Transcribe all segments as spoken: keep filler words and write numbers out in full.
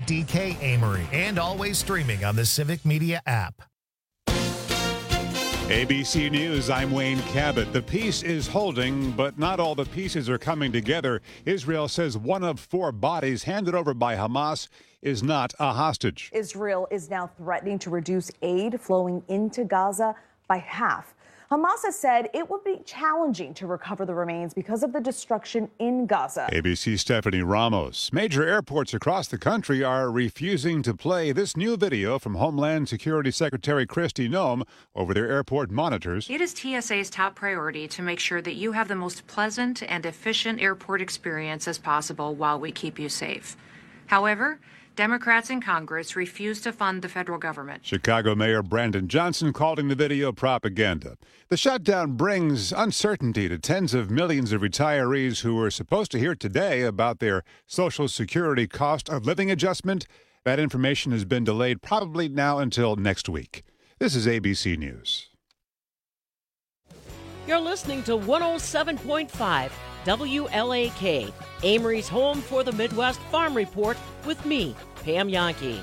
D K Amory, and always streaming on the Civic Media app. A B C News, I'm Wayne Cabot. The peace is holding, but not all the pieces are coming together. Israel says one of four bodies handed over by Hamas is not a hostage. Israel is now threatening to reduce aid flowing into Gaza by half. Hamas has said it would be challenging to recover the remains because of the destruction in Gaza. A B C's Stephanie Ramos. Major airports across the country are refusing to play this new video from Homeland Security Secretary Kristi Noem over their airport monitors. It is T S A's top priority to make sure that you have the most pleasant and efficient airport experience as possible while we keep you safe. However, Democrats in Congress refuse to fund the federal government. Chicago Mayor Brandon Johnson calling the video propaganda. The shutdown brings uncertainty to tens of millions of retirees who were supposed to hear today about their Social Security cost of living adjustment. That information has been delayed probably now until next week. This is A B C News. You're listening to one oh seven point five W L A K, Amory's home for the Midwest Farm Report with me, Pam Yankee.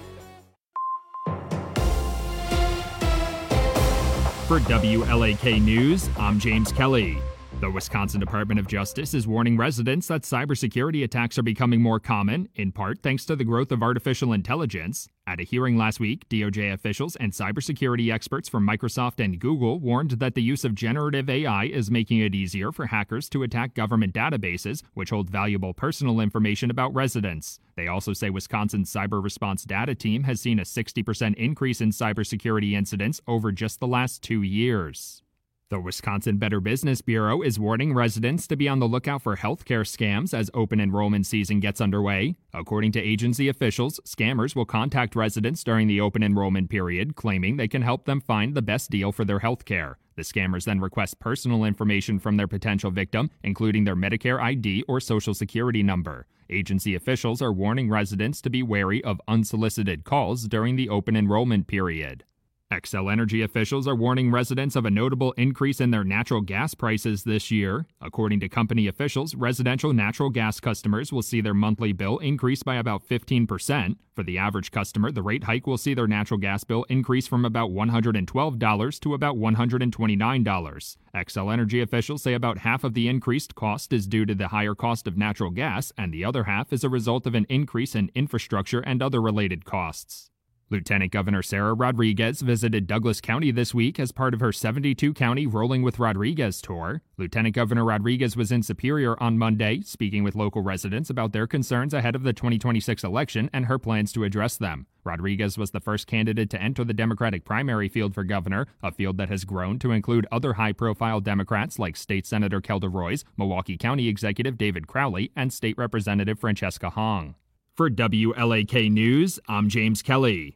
For W L A K News, I'm James Kelly. The Wisconsin Department of Justice is warning residents that cybersecurity attacks are becoming more common, in part thanks to the growth of artificial intelligence. At a hearing last week, D O J officials and cybersecurity experts from Microsoft and Google warned that the use of generative A I is making it easier for hackers to attack government databases, which hold valuable personal information about residents. They also say Wisconsin's Cyber Response Data Team has seen a sixty percent increase in cybersecurity incidents over just the last two years. The Wisconsin Better Business Bureau is warning residents to be on the lookout for healthcare scams as open enrollment season gets underway. According to agency officials, scammers will contact residents during the open enrollment period, claiming they can help them find the best deal for their healthcare. The scammers then request personal information from their potential victim, including their Medicare I D or Social Security number. Agency officials are warning residents to be wary of unsolicited calls during the open enrollment period. Xcel Energy officials are warning residents of a notable increase in their natural gas prices this year. According to company officials, residential natural gas customers will see their monthly bill increase by about fifteen percent. For the average customer, the rate hike will see their natural gas bill increase from about one hundred twelve dollars to about one hundred twenty-nine dollars. Xcel Energy officials say about half of the increased cost is due to the higher cost of natural gas, and the other half is a result of an increase in infrastructure and other related costs. Lieutenant Governor Sarah Rodriguez visited Douglas County this week as part of her seventy-two county Rolling with Rodriguez tour. Lieutenant Governor Rodriguez was in Superior on Monday, speaking with local residents about their concerns ahead of the twenty twenty-six election and her plans to address them. Rodriguez was the first candidate to enter the Democratic primary field for governor, a field that has grown to include other high-profile Democrats like State Senator Kelda Roys, Milwaukee County Executive David Crowley, and State Representative Francesca Hong. For W L A K News, I'm James Kelly.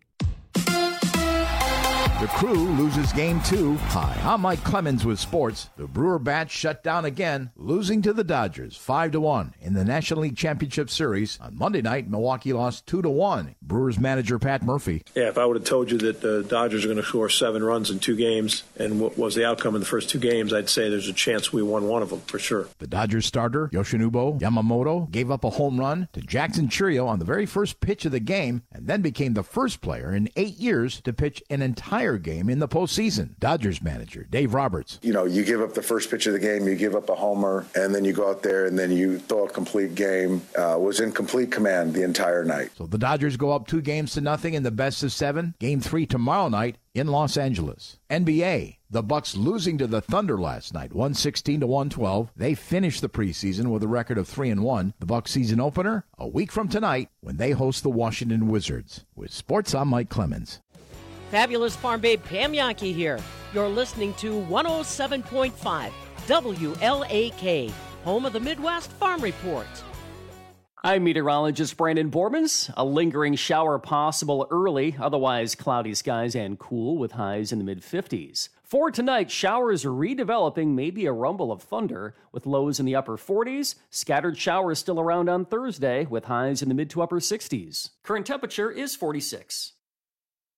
The Crew loses game two. Hi, I'm Mike Clemens with sports. The Brewer Bats shut down again, losing to the Dodgers five to one in the National League Championship Series. On Monday night, Milwaukee lost two to one. Brewers manager Pat Murphy. Yeah, if I would have told you that the Dodgers are going to score seven runs in two games and what was the outcome in the first two games, I'd say there's a chance we won one of them for sure. The Dodgers starter, Yoshinobu Yamamoto, gave up a home run to Jackson Chourio on the very first pitch of the game and then became the first player in eight years to pitch an entire game in the postseason. Dodgers manager Dave Roberts. You know, you give up the first pitch of the game, you give up a homer, and then you go out there and then you throw a complete game. Uh, was in complete command the entire night. So the Dodgers go up two games to nothing in the best of seven. Game three tomorrow night in Los Angeles. N B A. The Bucks losing to the Thunder last night, one sixteen to one twelve. They finished the preseason with a record of three and one. The Bucks season opener a week from tonight when they host the Washington Wizards. With sports, I'm Mike Clemens. Fabulous Farm Babe Pam Yankee here. You're listening to one oh seven point five W L A K, home of the Midwest Farm Report. I'm meteorologist Brandon Bormans. A lingering shower possible early, otherwise cloudy skies and cool with highs in the mid-fifties. For tonight, showers are redeveloping, maybe a rumble of thunder, with lows in the upper forties. Scattered showers still around on Thursday, with highs in the mid to upper sixties. Current temperature is forty-six.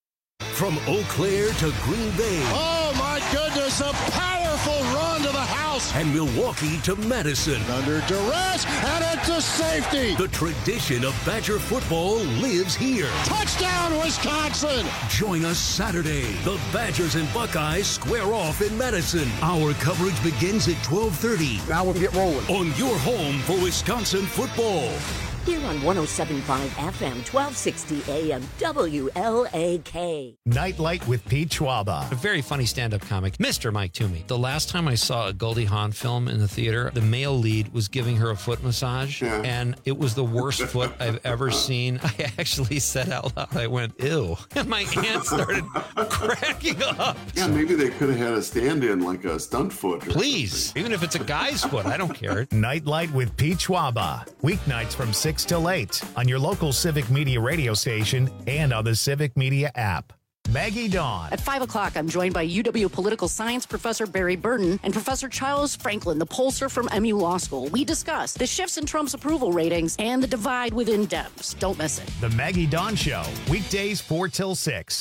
From Eau Claire to Green Bay. Oh, my goodness, a powerful run to the house. house. And Milwaukee to Madison. Under duress, and it's a safety. The tradition of Badger football lives here. Touchdown, Wisconsin. Join us Saturday. The Badgers and Buckeyes square off in Madison. Our coverage begins at twelve thirty. Now we'll get rolling. On your home for Wisconsin football. Here on one oh seven point five F M, twelve sixty A M, W L A K. Nightlight with Pete Schwaba. A very funny stand-up comic, Mister Mike Toomey. The last time I saw a Goldie Hawn film in the theater, the male lead was giving her a foot massage, yeah. and it was the worst foot I've ever seen. I actually said out loud, I went, ew. And my aunt started cracking up. Yeah, maybe they could have had a stand-in, like a stunt foot. Please, something. Even if it's a guy's foot, I don't care. Nightlight with Pete Schwaba. Weeknights from six till eight on your local Civic Media radio station and on the Civic Media app. Maggie Dawn. At five o'clock, I'm joined by U W political science professor Barry Burton and Professor Charles Franklin, the pollster from M U Law School. We discuss the shifts in Trump's approval ratings and the divide within Dems. Don't miss it. The Maggie Dawn Show, weekdays four till six.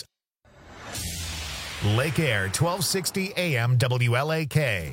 Lake Air, twelve sixty A M W L A K.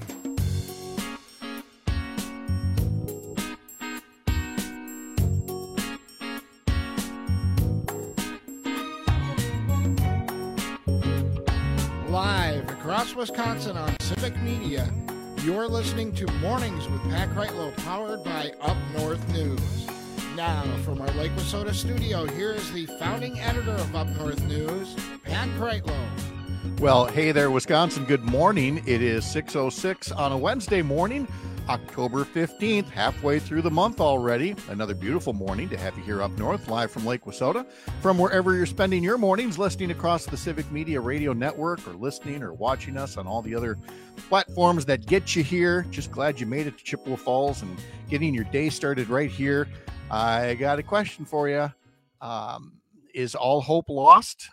Live across Wisconsin on Civic Media, you're listening to Mornings with Pat Kreitlow, powered by Up North News. Now, from our Lake Wissota studio, here is the founding editor of Up North News, Pat Kreitlow. Well, hey there, Wisconsin. Good morning. It is six oh six on a Wednesday morning, October fifteenth, halfway through the month already. Another beautiful morning to have you here up north, live from Lake Wissota. From wherever you're spending your mornings, listening across the Civic Media Radio Network, or listening or watching us on all the other platforms that get you here. Just glad you made it to Chippewa Falls and getting your day started right here. I got a question for you. Um, is all hope lost?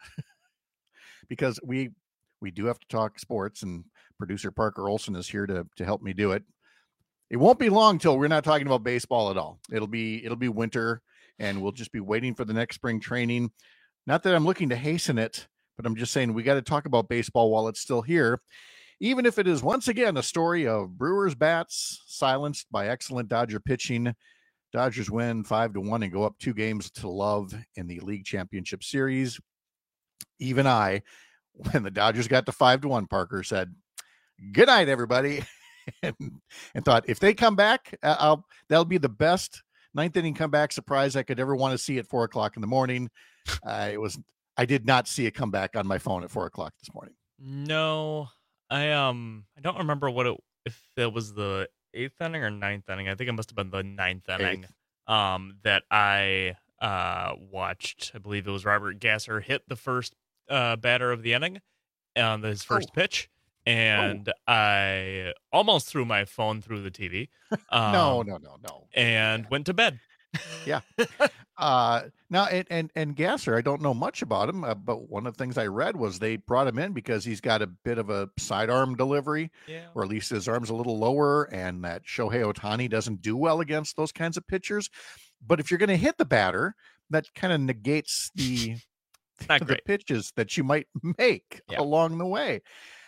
Because we we do have to talk sports, and producer Parker Olson is here to to help me do it. It won't be long till we're not talking about baseball at all. It'll be it'll be winter, and we'll just be waiting for the next spring training. Not that I'm looking to hasten it, but I'm just saying we got to talk about baseball while it's still here, even if it is once again a story of Brewers bats silenced by excellent Dodger pitching. Dodgers win five to one and go up two games to love in the league championship series. Even I, when the Dodgers got to five to one, Parker said, "Good night, everybody." And, and thought, if they come back, I'll, that'll be the best ninth inning comeback surprise I could ever want to see at four o'clock in the morning. Uh, it was, I did not see a comeback on my phone at four o'clock this morning. No, I, um, I don't remember what it, if it was the eighth inning or ninth inning. I think it must have been the ninth inning, Eighth. um, that I, uh, watched. I believe it was Robert Gasser hit the first, uh, batter of the inning on his first oh. pitch. And oh. I almost threw my phone through the T V. Um, no, no, no, no. And went to bed. Yeah. uh, now, and, and, and Gasser, I don't know much about him, uh, but one of the things I read was they brought him in because he's got a bit of a sidearm delivery, yeah. or at least his arm's a little lower, and that Shohei Ohtani doesn't do well against those kinds of pitchers. But if you're going to hit the batter, that kind of negates the, the pitches that you might make yeah. along the way.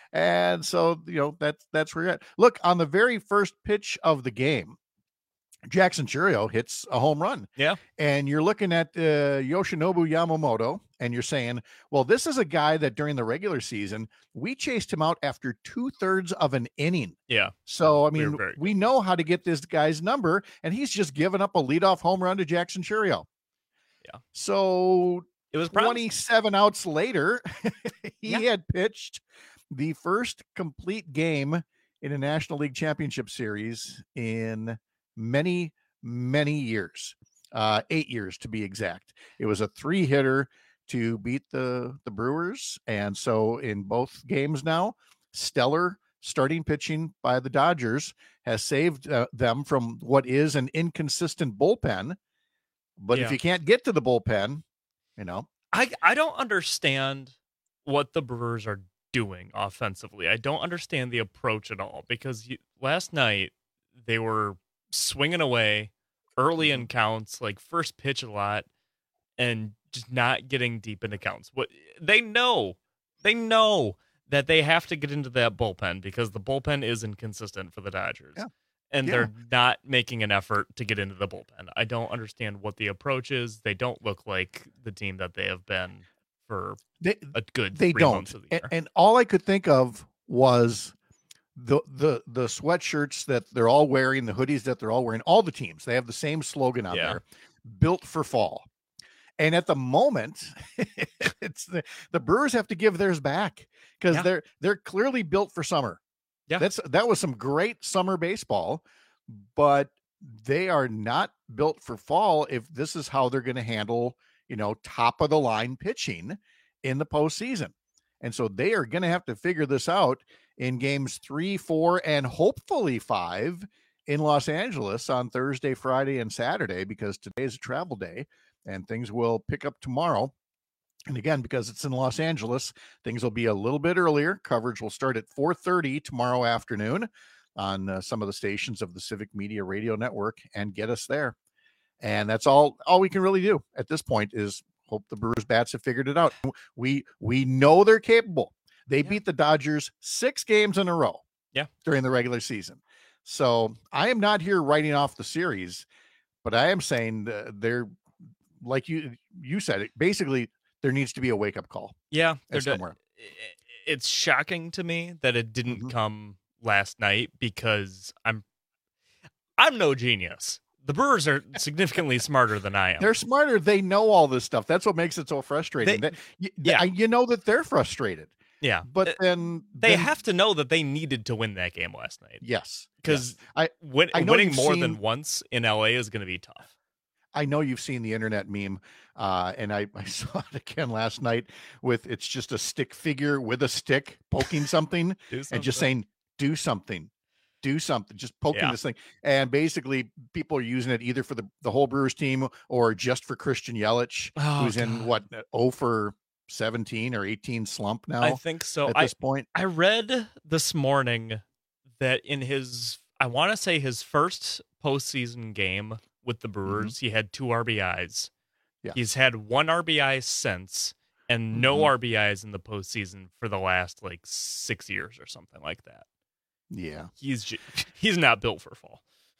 And so, you know, that's, that's where you're at. Look, on the very first pitch of the game, Jackson Chourio hits a home run. Yeah. And you're looking at uh, Yoshinobu Yamamoto, and you're saying, well, this is a guy that during the regular season, we chased him out after two thirds of an inning. Yeah. So, I mean, we, we know how to get this guy's number, and he's just given up a leadoff home run to Jackson Chourio. Yeah. So it was twenty-seven outs later, he yeah. had pitched the first complete game in a National League Championship Series in many, many years, uh, eight years to be exact. It was a three-hitter to beat the, the Brewers. And so in both games now, stellar starting pitching by the Dodgers has saved uh, them from what is an inconsistent bullpen. But yeah. if you can't get to the bullpen, you know. I, I don't understand what the Brewers are doing offensively. I don't understand the approach at all, because you, last night they were swinging away early in counts, like first pitch a lot, and just not getting deep into counts. What they know, they know that they have to get into that bullpen because the bullpen is inconsistent for the Dodgers. Yeah. And Yeah. they're not making an effort to get into the bullpen. I don't understand what the approach is. They don't look like the team that they have been for They, a good they three don't. months of the And, year. and all I could think of was the the the sweatshirts that they're all wearing, the hoodies that they're all wearing. All the teams, they have the same slogan out Yeah. there: "Built for fall." And at the moment, it's the, the Brewers have to give theirs back because Yeah. they're they're clearly built for summer. Yeah. That's that was some great summer baseball, but they are not built for fall if this is how they're going to handle, you know, top of the line pitching in the postseason. And so they are going to have to figure this out in games three, four, and hopefully five in Los Angeles on Thursday, Friday, and Saturday, because today is a travel day and things will pick up tomorrow. And again, because it's in Los Angeles, things will be a little bit earlier. Coverage will start at four thirty tomorrow afternoon on uh, some of the stations of the Civic Media Radio Network and get us there. And that's all all we can really do at this point is hope the Brewers bats have figured it out. We we know they're capable. They yeah. beat the Dodgers six games in a row yeah. during the regular season. So I am not here writing off the series, but I am saying uh, they're, like you you said, it basically there needs to be a wake-up call. Yeah, somewhere. It's shocking to me that it didn't mm-hmm. come last night because I'm I'm no genius. The Brewers are significantly smarter than I am. They're smarter. They know all this stuff. That's what makes it so frustrating. They, that, you, yeah. you know that they're frustrated. Yeah. But then... They then, have to know that they needed to win that game last night. Yes. Because yes. I, win, I know winning more seen, than once in L A is going to be tough. I know you've seen the internet meme, uh, and I, I saw it again last night with it's just a stick figure with a stick poking something, something. and just saying, do something, do something, just poking yeah. this thing. And basically people are using it either for the, the whole Brewers team or just for Christian Yelich, oh, who's God. in what, oh for seventeen or eighteen slump now. I think so. At I, this point. I read this morning that in his, I want to say his first postseason game with the Brewers, mm-hmm. he had two R B Is. Yeah. He's had one R B I since, and mm-hmm. no R B Is in the postseason for the last like six years or something like that. Yeah, he's just, he's not built for fall.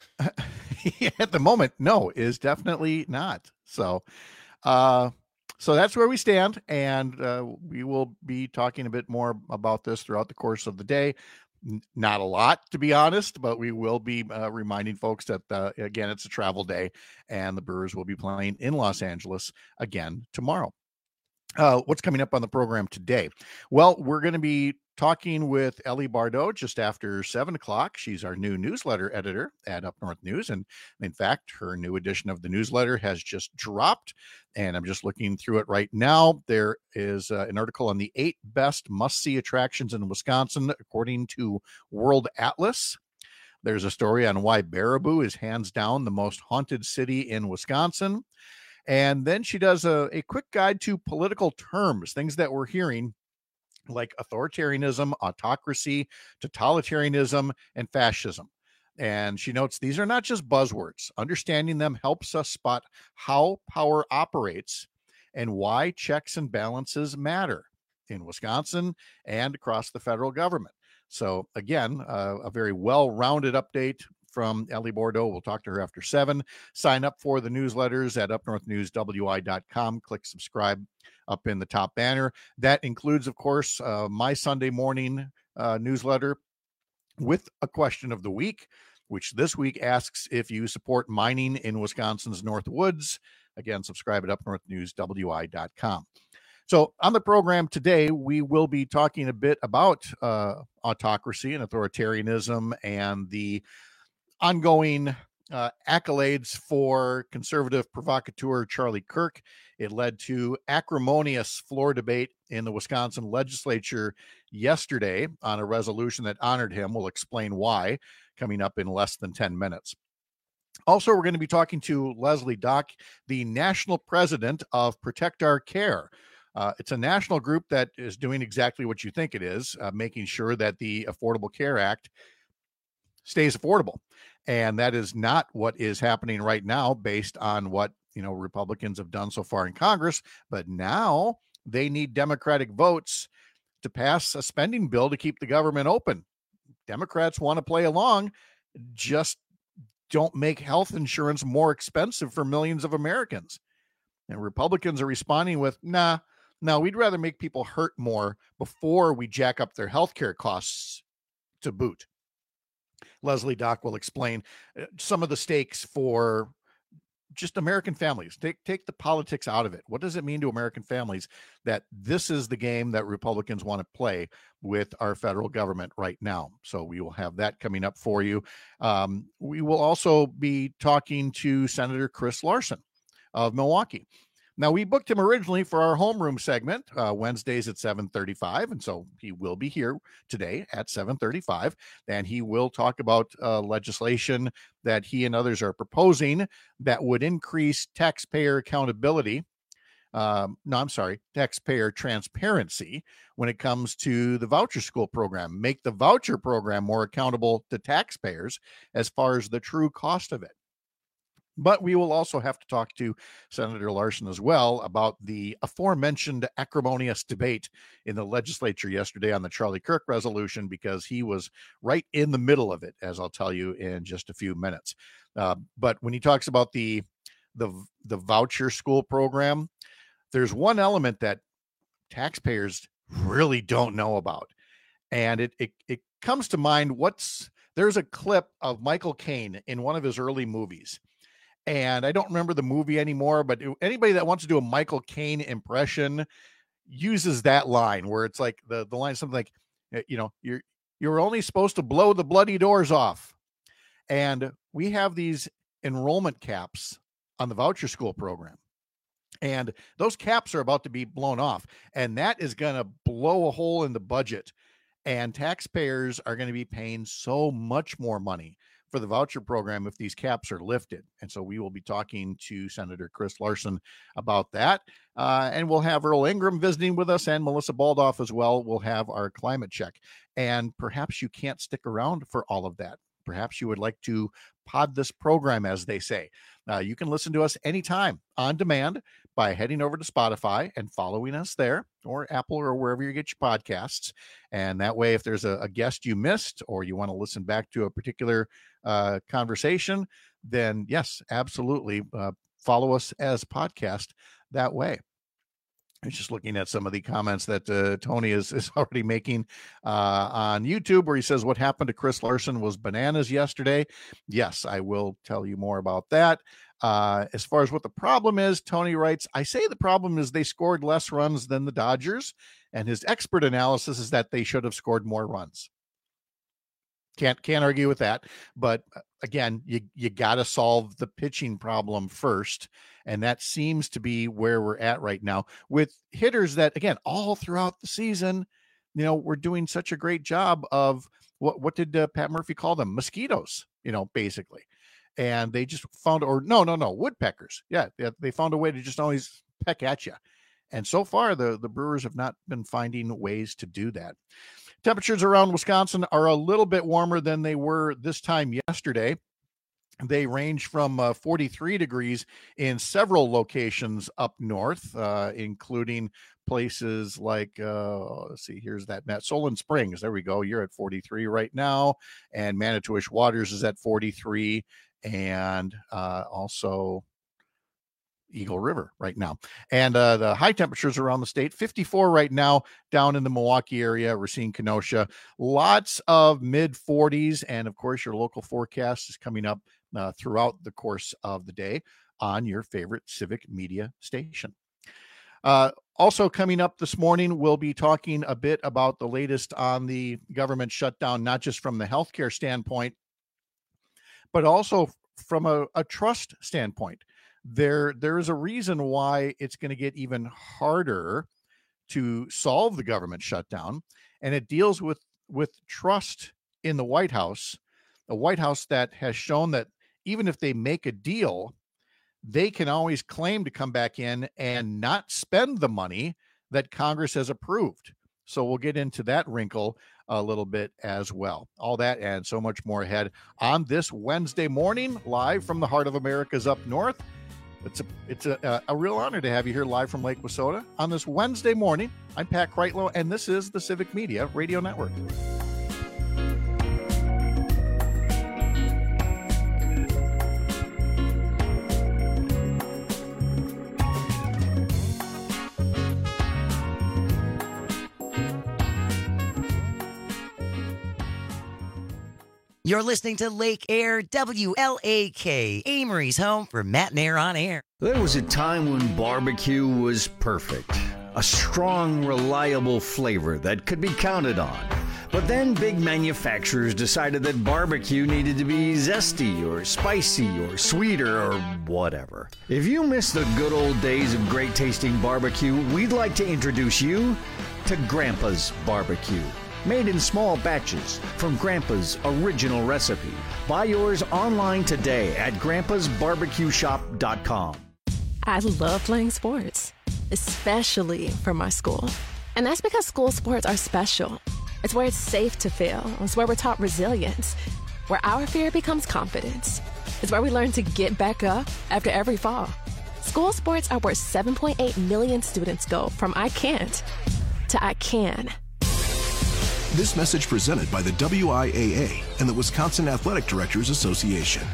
At the moment, no, is definitely not. So, uh, so that's where we stand, and uh, we will be talking a bit more about this throughout the course of the day. Not a lot, to be honest, but we will be uh, reminding folks that, uh, again, it's a travel day, and the Brewers will be playing in Los Angeles again tomorrow. Uh, what's coming up on the program today? Well, we're going to be talking with Ellie Bardot just after seven o'clock. She's our new newsletter editor at Up North News. And in fact, her new edition of the newsletter has just dropped. And I'm just looking through it right now. There is uh, an article on the eight best must-see attractions in Wisconsin, according to World Atlas. There's a story on why Baraboo is hands down the most haunted city in Wisconsin. And then she does a, a quick guide to political terms, things that we're hearing like authoritarianism, autocracy, totalitarianism, and fascism. And she notes these are not just buzzwords. Understanding them helps us spot how power operates and why checks and balances matter in Wisconsin and across the federal government. So again, uh, a very well-rounded update from Ellie Bardot. We'll talk to her after seven. Sign up for the newsletters at up north news w i dot com. Click subscribe up in the top banner. That includes, of course, uh, my Sunday morning uh, newsletter with a question of the week, which this week asks if you support mining in Wisconsin's North Woods. Again, subscribe at up north news w i dot com. So on the program today, we will be talking a bit about uh, autocracy and authoritarianism and the ongoing uh, accolades for conservative provocateur Charlie Kirk. It led to acrimonious floor debate in the Wisconsin legislature yesterday on a resolution that honored him. We'll explain why coming up in less than ten minutes. Also, we're going to be talking to Leslie Dock, the national president of Protect Our Care. Uh, it's a national group that is doing exactly what you think it is, uh, making sure that the Affordable Care Act stays affordable. And that is not what is happening right now based on what, you know, Republicans have done so far in Congress. But now they need Democratic votes to pass a spending bill to keep the government open. Democrats want to play along, just don't make health insurance more expensive for millions of Americans. And Republicans are responding with, nah, no, we'd rather make people hurt more before we jack up their health care costs to boot. Leslie Dock will explain some of the stakes for just American families. Take take the politics out of it. What does it mean to American families that this is the game that Republicans want to play with our federal government right now? So we will have that coming up for you. Um, we will also be talking to Senator Chris Larson of Milwaukee. Now, we booked him originally for our homeroom segment, uh, Wednesdays at seven thirty-five, and so he will be here today at seven thirty-five, and he will talk about uh, legislation that he and others are proposing that would increase taxpayer accountability. Um, no, I'm sorry, taxpayer transparency when it comes to the voucher school program, make the voucher program more accountable to taxpayers as far as the true cost of it. But we will also have to talk to Senator Larson as well about the aforementioned acrimonious debate in the legislature yesterday on the Charlie Kirk resolution, because he was right in the middle of it, as I'll tell you in just a few minutes. Uh, but when he talks about the, the, the voucher school program, there's one element that taxpayers really don't know about. And it, it, it comes to mind what's, there's a clip of Michael Caine in one of his early movies. And I don't remember the movie anymore, but anybody that wants to do a Michael Caine impression uses that line where it's like the, the line, something like, you know, you're, you're only supposed to blow the bloody doors off. And we have these enrollment caps on the voucher school program. And those caps are about to be blown off. And that is going to blow a hole in the budget. And taxpayers are going to be paying so much more money for the voucher program if these caps are lifted. And so we will be talking to Senator Chris Larson about that. Uh, and we'll have Earl Ingram visiting with us and Melissa Baldoff as well. We'll have our climate check. And perhaps you can't stick around for all of that. Perhaps you would like to pod this program, as they say. Uh, you can listen to us anytime on demand by heading over to Spotify and following us there, or Apple, or wherever you get your podcasts. And that way, if there's a, a guest you missed, or you want to listen back to a particular uh, conversation, then yes, absolutely. Uh, follow us as podcast that way. I was just looking at some of the comments that uh, Tony is, is already making uh, on YouTube, where he says, what happened to Chris Larson was bananas yesterday. Yes, I will tell you more about that. Uh, as far as what the problem is, Tony writes, I say the problem is they scored less runs than the Dodgers, and his expert analysis is that they should have scored more runs. Can't can't argue with that. But again, you, you got to solve the pitching problem first. And that seems to be where we're at right now with hitters that, again, all throughout the season, you know, we're doing such a great job of what, what did uh, Pat Murphy call them? Mosquitoes, you know, basically. And they just found, or no, no, no, woodpeckers. Yeah, they, they found a way to just always peck at you. And so far, the, the Brewers have not been finding ways to do that. Temperatures around Wisconsin are a little bit warmer than they were this time yesterday. They range from uh, forty-three degrees in several locations up north, uh, including places like, uh, let's see, here's that map, Solon Springs. There we go. You're at forty-three right now. And Manitowish Waters is at forty-three. And uh, also Eagle River right now. And uh, the high temperatures around the state, fifty-four right now down in the Milwaukee area, Racine, Kenosha, lots of mid forties. And of course, your local forecast is coming up uh, throughout the course of the day on your favorite Civic Media station. Uh, also coming up this morning, we'll be talking a bit about the latest on the government shutdown, not just from the healthcare standpoint, but also from a, a trust standpoint. There, there is a reason why it's going to get even harder to solve the government shutdown, and it deals with, with trust in the White House, a White House that has shown that even if they make a deal, they can always claim to come back in and not spend the money that Congress has approved. So we'll get into that wrinkle a little bit as well. All that and so much more ahead on this Wednesday morning, live from the heart of America's Up North. It's a it's a, a real honor to have you here live from Lake Wissota on this Wednesday morning. I'm Pat Kreitlow, and this is the Civic Media Radio Network. You're listening to Lake Air W L A K, Amory's home for Matt and Air on Air. There was a time when barbecue was perfect. A strong, reliable flavor that could be counted on. But then big manufacturers decided that barbecue needed to be zesty or spicy or sweeter or whatever. If you miss the good old days of great tasting barbecue, we'd like to introduce you to Grandpa's Barbecue. Made in small batches from Grandpa's original recipe. Buy yours online today at grandpas barbecue shop dot com. I love playing sports, especially for my school. And that's because school sports are special. It's where it's safe to fail. It's where we're taught resilience, where our fear becomes confidence. It's where we learn to get back up after every fall. School sports are where seven point eight million students go from I can't to I can. This message presented by the W I A A and the Wisconsin Athletic Directors Association.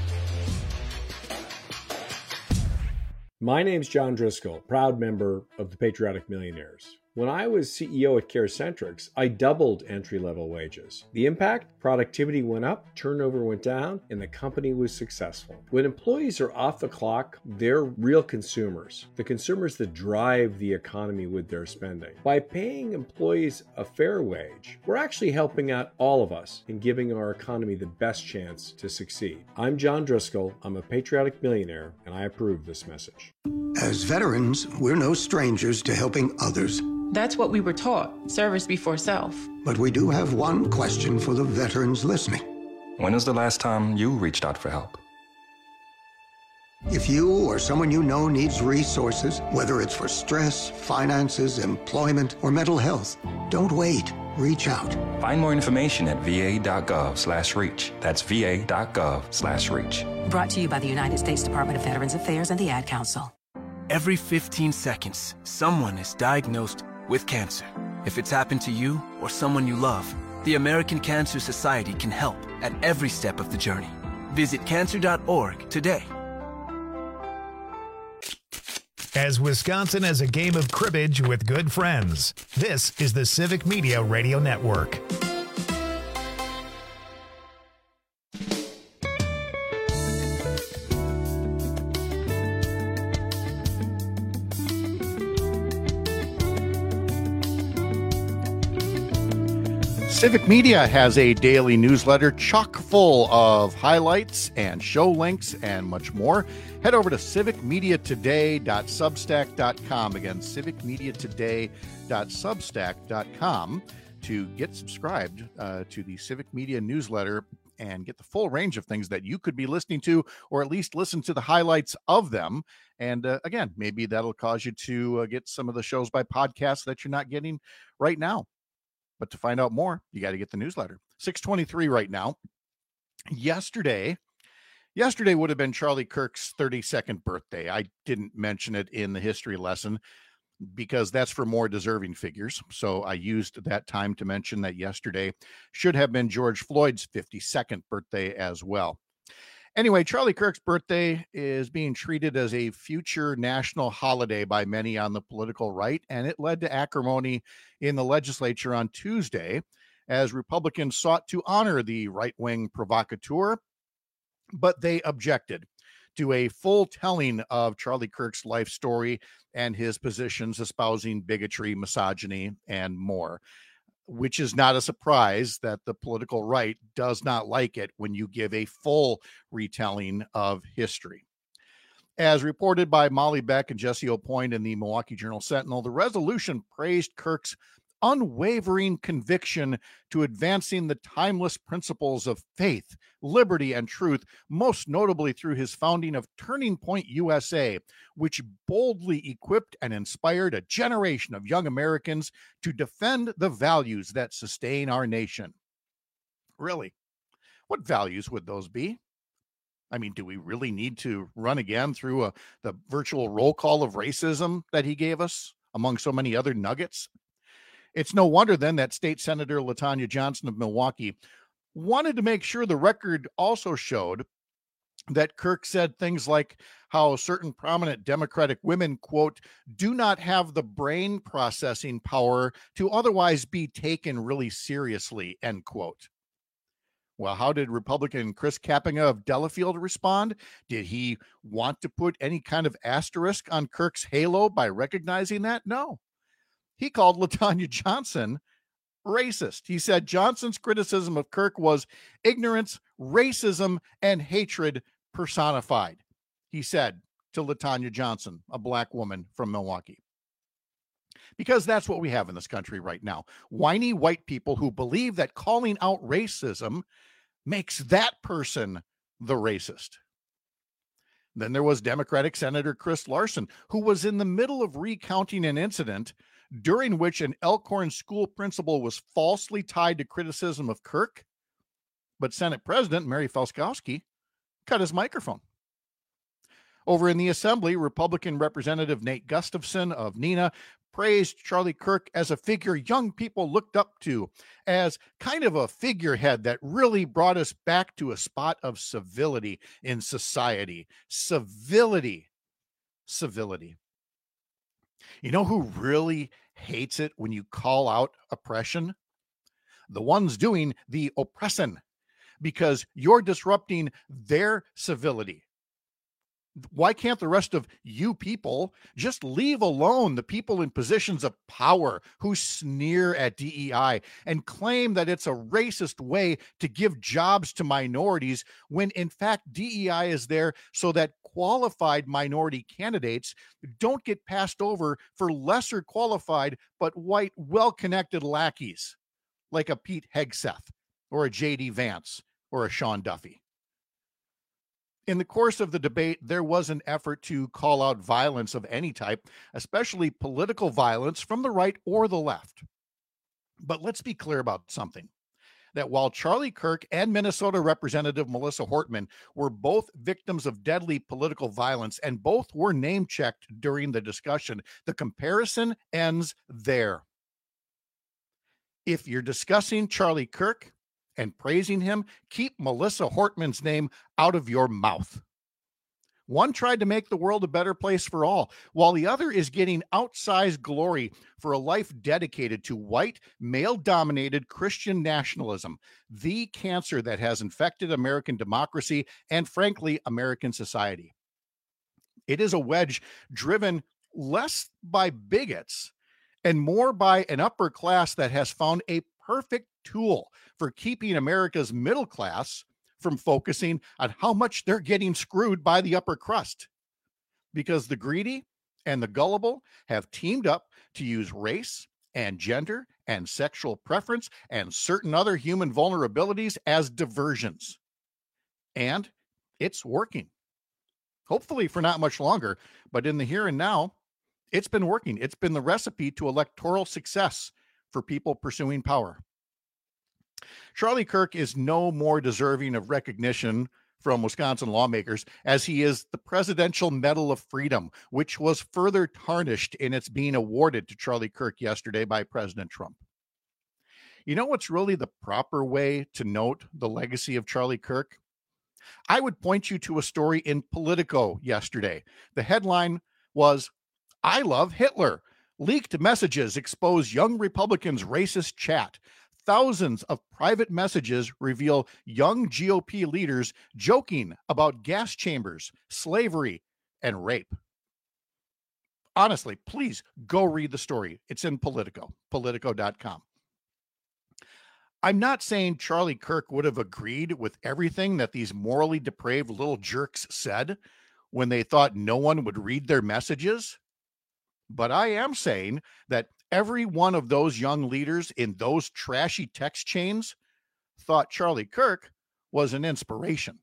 My name's John Driscoll, proud member of the Patriotic Millionaires. When I was C E O at CareCentrix, I doubled entry-level wages. The impact? Productivity went up, turnover went down, and the company was successful. When employees are off the clock, they're real consumers, the consumers that drive the economy with their spending. By paying employees a fair wage, we're actually helping out all of us in giving our economy the best chance to succeed. I'm John Driscoll, I'm a Patriotic Millionaire, and I approve this message. As veterans, we're no strangers to helping others. That's what we were taught, service before self. But we do have one question for the veterans listening. When was the last time you reached out for help? If you or someone you know needs resources, whether it's for stress, finances, employment, or mental health, don't wait. Reach out. Find more information at va.gov slash reach. That's va.gov slash reach. Brought to you by the United States Department of Veterans Affairs and the Ad Council. Every fifteen seconds, someone is diagnosed with cancer. If it's happened to you or someone you love, the American Cancer Society can help at every step of the journey. Visit cancer dot org today. As Wisconsin has a game of cribbage with good friends, this is the Civic Media Radio Network. Civic Media has a daily newsletter chock full of highlights and show links and much more. Head over to civic media today dot substack dot com. Again, civic media today dot substack dot com to get subscribed uh, to the Civic Media newsletter and get the full range of things that you could be listening to, or at least listen to the highlights of them. And uh, again, maybe that'll cause you to uh, get some of the shows by podcast that you're not getting right now. But to find out more, you got to get the newsletter. six twenty-three right now. Yesterday, yesterday would have been Charlie Kirk's thirty-second birthday. I didn't mention it in the history lesson because that's for more deserving figures. So I used that time to mention that yesterday should have been George Floyd's fifty-second birthday as well. Anyway, Charlie Kirk's birthday is being treated as a future national holiday by many on the political right, and it led to acrimony in the legislature on Tuesday as Republicans sought to honor the right-wing provocateur, but they objected to a full telling of Charlie Kirk's life story and his positions espousing bigotry, misogyny, and more. Which is not a surprise that the political right does not like it when you give a full retelling of history. As reported by Molly Beck and Jesse O'Point in the Milwaukee Journal Sentinel, the resolution praised Kirk's unwavering conviction to advancing the timeless principles of faith, liberty, and truth, most notably through his founding of Turning Point U S A, which boldly equipped and inspired a generation of young Americans to defend the values that sustain our nation. Really, what values would those be? I mean, do we really need to run again through a, the virtual roll call of racism that he gave us among so many other nuggets? It's no wonder then that State Senator LaTonya Johnson of Milwaukee wanted to make sure the record also showed that Kirk said things like how certain prominent Democratic women, quote, do not have the brain processing power to otherwise be taken really seriously, end quote. Well, how did Republican Chris Kapenga of Delafield respond? Did he want to put any kind of asterisk on Kirk's halo by recognizing that? No. He called LaTonya Johnson racist. He said Johnson's criticism of Kirk was ignorance, racism, and hatred personified, he said to LaTonya Johnson, a black woman from Milwaukee. Because that's what we have in this country right now. Whiny white people who believe that calling out racism makes that person the racist. Then there was Democratic Senator Chris Larson, who was in the middle of recounting an incident during which an Elkhorn school principal was falsely tied to criticism of Kirk, but Senate President Mary Felskowski cut his microphone. Over in the Assembly, Republican Representative Nate Gustafson of Neenah praised Charlie Kirk as a figure young people looked up to, as kind of a figurehead that really brought us back to a spot of civility in society. Civility. Civility. You know who really hates it when you call out oppression? The ones doing the oppressing, because you're disrupting their civility. Why can't the rest of you people just leave alone the people in positions of power who sneer at D E I and claim that it's a racist way to give jobs to minorities, when in fact D E I is there so that qualified minority candidates don't get passed over for lesser qualified but white, well-connected lackeys like a Pete Hegseth or a J D Vance or a Sean Duffy. In the course of the debate, there was an effort to call out violence of any type, especially political violence from the right or the left. But let's be clear about something, that while Charlie Kirk and Minnesota Representative Melissa Hortman were both victims of deadly political violence and both were name-checked during the discussion, the comparison ends there. If you're discussing Charlie Kirk and praising him, keep Melissa Hortman's name out of your mouth. One tried to make the world a better place for all, while the other is getting outsized glory for a life dedicated to white, male-dominated Christian nationalism, the cancer that has infected American democracy and, frankly, American society. It is a wedge driven less by bigots and more by an upper class that has found a perfect tool for keeping America's middle class from focusing on how much they're getting screwed by the upper crust. Because the greedy and the gullible have teamed up to use race and gender and sexual preference and certain other human vulnerabilities as diversions. And it's working. Hopefully for not much longer, but in the here and now, it's been working. It's been the recipe to electoral success for people pursuing power. Charlie Kirk is no more deserving of recognition from Wisconsin lawmakers as he is the Presidential Medal of Freedom, which was further tarnished in its being awarded to Charlie Kirk yesterday by President Trump. You know what's really the proper way to note the legacy of Charlie Kirk? I would point you to a story in Politico yesterday. The headline was, "I Love Hitler. Leaked messages expose young Republicans' racist chat. Thousands of private messages reveal young G O P leaders joking about gas chambers, slavery, and rape." Honestly, please go read the story. It's in Politico, politico dot com. I'm not saying Charlie Kirk would have agreed with everything that these morally depraved little jerks said when they thought no one would read their messages. But I am saying that every one of those young leaders in those trashy text chains thought Charlie Kirk was an inspiration.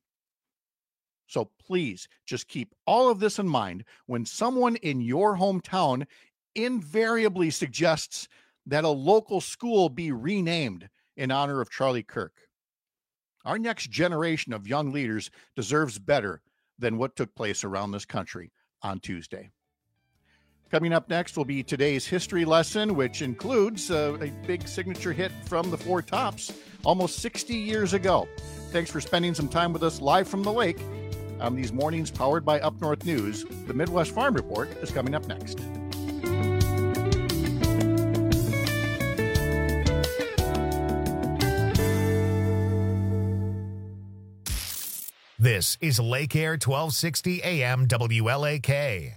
So please just keep all of this in mind when someone in your hometown invariably suggests that a local school be renamed in honor of Charlie Kirk. Our next generation of young leaders deserves better than what took place around this country on Tuesday. Coming up next will be today's history lesson, which includes uh, a big signature hit from the Four Tops almost sixty years ago. Thanks for spending some time with us live from the lake on these mornings powered by Up North News. The Midwest Farm Report is coming up next. This is Lake Air twelve sixty A M W L A K.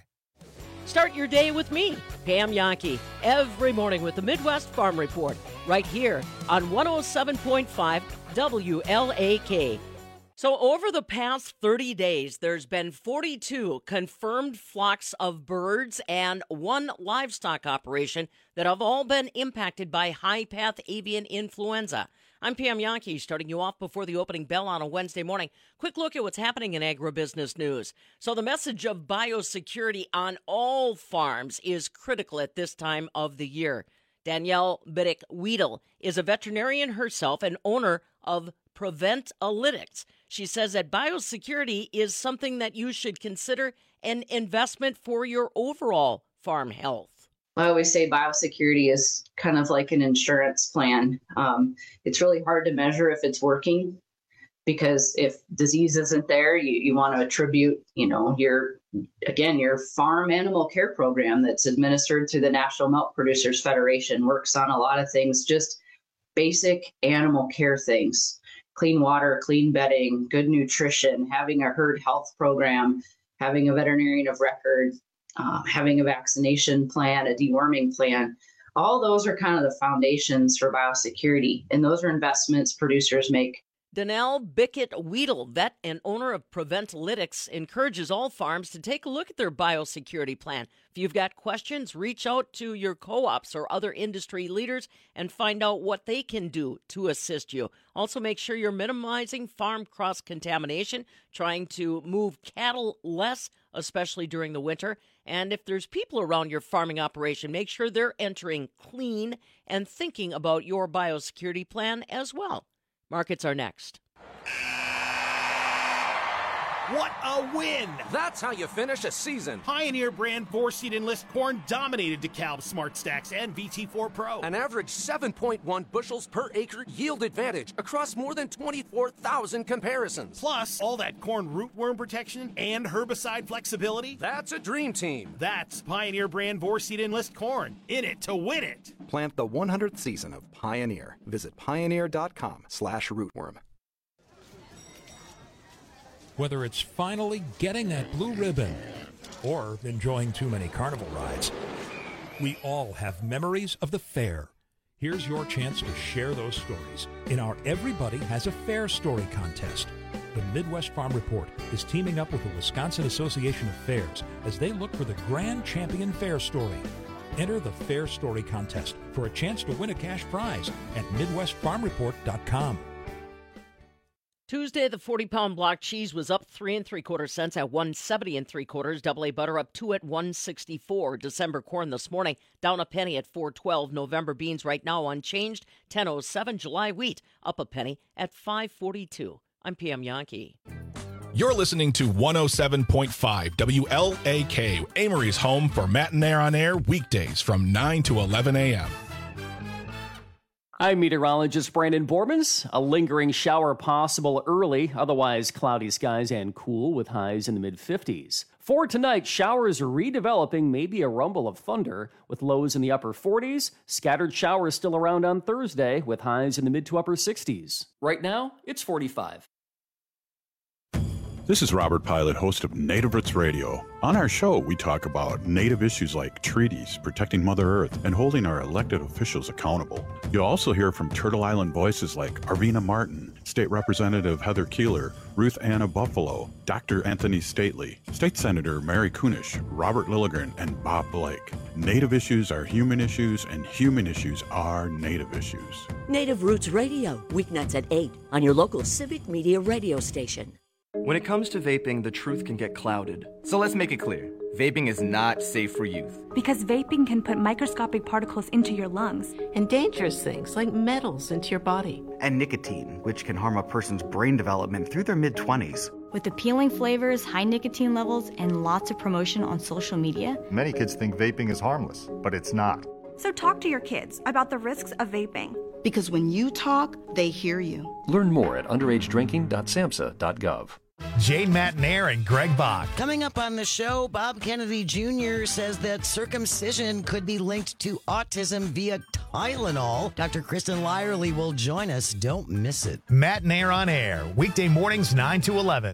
Start your day with me, Pam Yankee, every morning with the Midwest Farm Report, right here on one oh seven point five W L A K. So over the past thirty days, there's been forty-two confirmed flocks of birds and one livestock operation that have all been impacted by high-path avian influenza. I'm Pam Yankee, starting you off before the opening bell on a Wednesday morning. Quick look at what's happening in agribusiness news. So the message of biosecurity on all farms is critical at this time of the year. Danielle Biddick-Weedle is a veterinarian herself and owner of Preventalytics. She says that biosecurity is something that you should consider an investment for your overall farm health. I always say biosecurity is kind of like an insurance plan. Um, it's really hard to measure if it's working because if disease isn't there, you, you want to attribute, you know, your, again, your farm animal care program that's administered through the National Milk Producers Federation works on a lot of things, just basic animal care things, clean water, clean bedding, good nutrition, having a herd health program, having a veterinarian of record, Uh, having a vaccination plan, a deworming plan. All those are kind of the foundations for biosecurity, and those are investments producers make. Danielle Bickett-Weedle, vet and owner of Preventalytics, encourages all farms to take a look at their biosecurity plan. If you've got questions, reach out to your co-ops or other industry leaders and find out what they can do to assist you. Also, make sure you're minimizing farm cross-contamination, trying to move cattle less, especially during the winter. And if there's people around your farming operation, make sure they're entering clean and thinking about your biosecurity plan as well. Markets are next. What a win! That's how you finish a season. Pioneer brand four-seed Enlist corn dominated DeKalb Smart Stacks and V T four Pro. An average seven point one bushels per acre yield advantage across more than twenty-four thousand comparisons. Plus, all that corn rootworm protection and herbicide flexibility. That's a dream team. That's Pioneer brand four-seed Enlist corn. In it to win it. Plant the one hundredth season of Pioneer. Visit pioneer.com slash rootworm. Whether it's finally getting that blue ribbon or enjoying too many carnival rides, we all have memories of the fair. Here's your chance to share those stories in our Everybody Has a Fair Story contest. The Midwest Farm Report is teaming up with the Wisconsin Association of Fairs as they look for the Grand Champion Fair Story. Enter the Fair Story contest for a chance to win a cash prize at midwest farm report dot com. Tuesday, the forty-pound block cheese was up three and three quarter cents at one seventy and three quarters. Double A butter up two at one sixty-four. December corn this morning down a penny at four twelve. November beans right now unchanged ten oh seven. July wheat up a penny at five forty-two. I'm P M Yankee. You're listening to one oh seven point five W L A K, Amory's home for Matinee on Air weekdays from nine to eleven a.m. I'm meteorologist Brandon Bormans. A lingering shower possible early, otherwise cloudy skies and cool with highs in the mid-fifties. For tonight, showers are redeveloping, maybe a rumble of thunder with lows in the upper forties. Scattered showers still around on Thursday with highs in the mid to upper sixties. Right now, it's forty-five. This is Robert Pilot, host of Native Roots Radio. On our show, we talk about Native issues like treaties, protecting Mother Earth, and holding our elected officials accountable. You'll also hear from Turtle Island voices like Arvina Martin, State Representative Heather Keeler, Ruth Anna Buffalo, Doctor Anthony Stately, State Senator Mary Kunish, Robert Lilligren, and Bob Blake. Native issues are human issues, and human issues are Native issues. Native Roots Radio, weeknights at eight on your local Civic Media radio station. When it comes to vaping, the truth can get clouded. So let's make it clear. Vaping is not safe for youth. Because vaping can put microscopic particles into your lungs. And dangerous things like metals into your body. And nicotine, which can harm a person's brain development through their mid-twenties. With appealing flavors, high nicotine levels, and lots of promotion on social media. Many kids think vaping is harmless, but it's not. So talk to your kids about the risks of vaping. Because when you talk, they hear you. Learn more at underage drinking dot samhsa dot gov. Jane Matanair and Greg Bach. Coming up on the show, Bob Kennedy Junior says that circumcision could be linked to autism via Tylenol. Doctor Kristen Lyerly will join us. Don't miss it. Matanair on air, weekday mornings nine to eleven.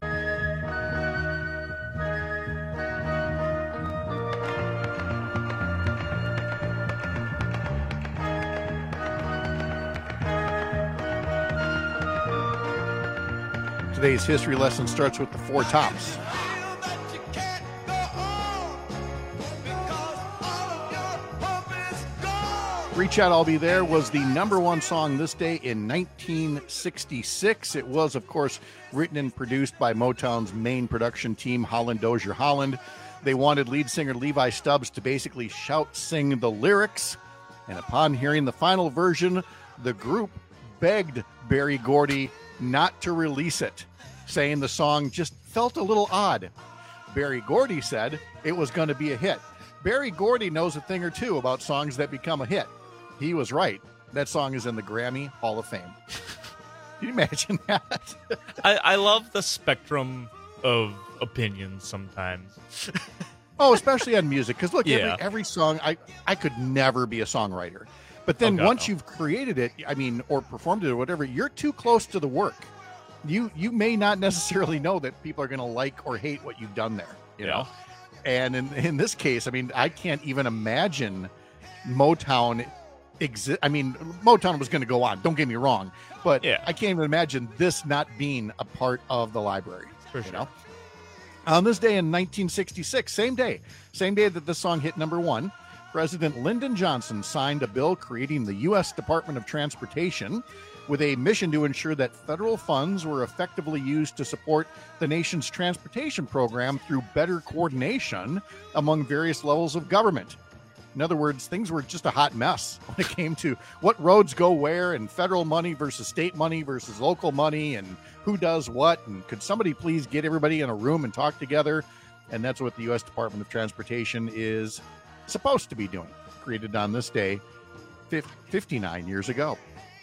Today's history lesson starts with the Four Tops. Reach Out, I'll Be There was the number one song this day in nineteen sixty-six. It was, of course, written and produced by Motown's main production team, Holland Dozier Holland. They wanted lead singer Levi Stubbs to basically shout, sing the lyrics. And upon hearing the final version, the group begged Berry Gordy not to release it, saying the song just felt a little odd. Berry Gordy said it was going to be a hit. Berry Gordy knows a thing or two about songs that become a hit. He was right. That song is in the Grammy Hall of Fame. Can you imagine that? I, I love the spectrum of opinions sometimes. Oh, especially on music. Because look, Yeah. every, every song, I, I could never be a songwriter. But then Oh, God, once no. you've created it, I mean, or performed it or whatever, you're too close to the work. You you may not necessarily know that people are going to like or hate what you've done there, you Yeah. know? And in, in this case, I mean, I can't even imagine Motown exist. I mean, Motown was going to go on, don't get me wrong, but Yeah. I can't even imagine this not being a part of the library. For you sure. know? On this day in nineteen sixty-six, same day, same day that this song hit number one, President Lyndon Johnson signed a bill creating the U S Department of Transportation with a mission to ensure that federal funds were effectively used to support the nation's transportation program through better coordination among various levels of government. In other words, things were just a hot mess when it came to what roads go where and federal money versus state money versus local money and who does what. And could somebody please get everybody in a room and talk together? And that's what the U S Department of Transportation is supposed to be doing, created on this day fifty-nine years ago.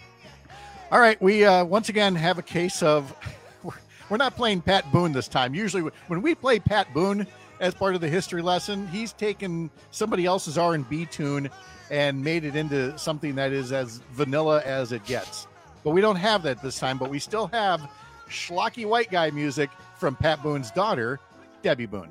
All right, we uh, once again have a case of, we're not playing Pat Boone this time. Usually when we play Pat Boone as part of the history lesson, he's taken somebody else's R and B tune and made it into something that is as vanilla as it gets. But we don't have that this time, but we still have schlocky white guy music from Pat Boone's daughter, Debbie Boone.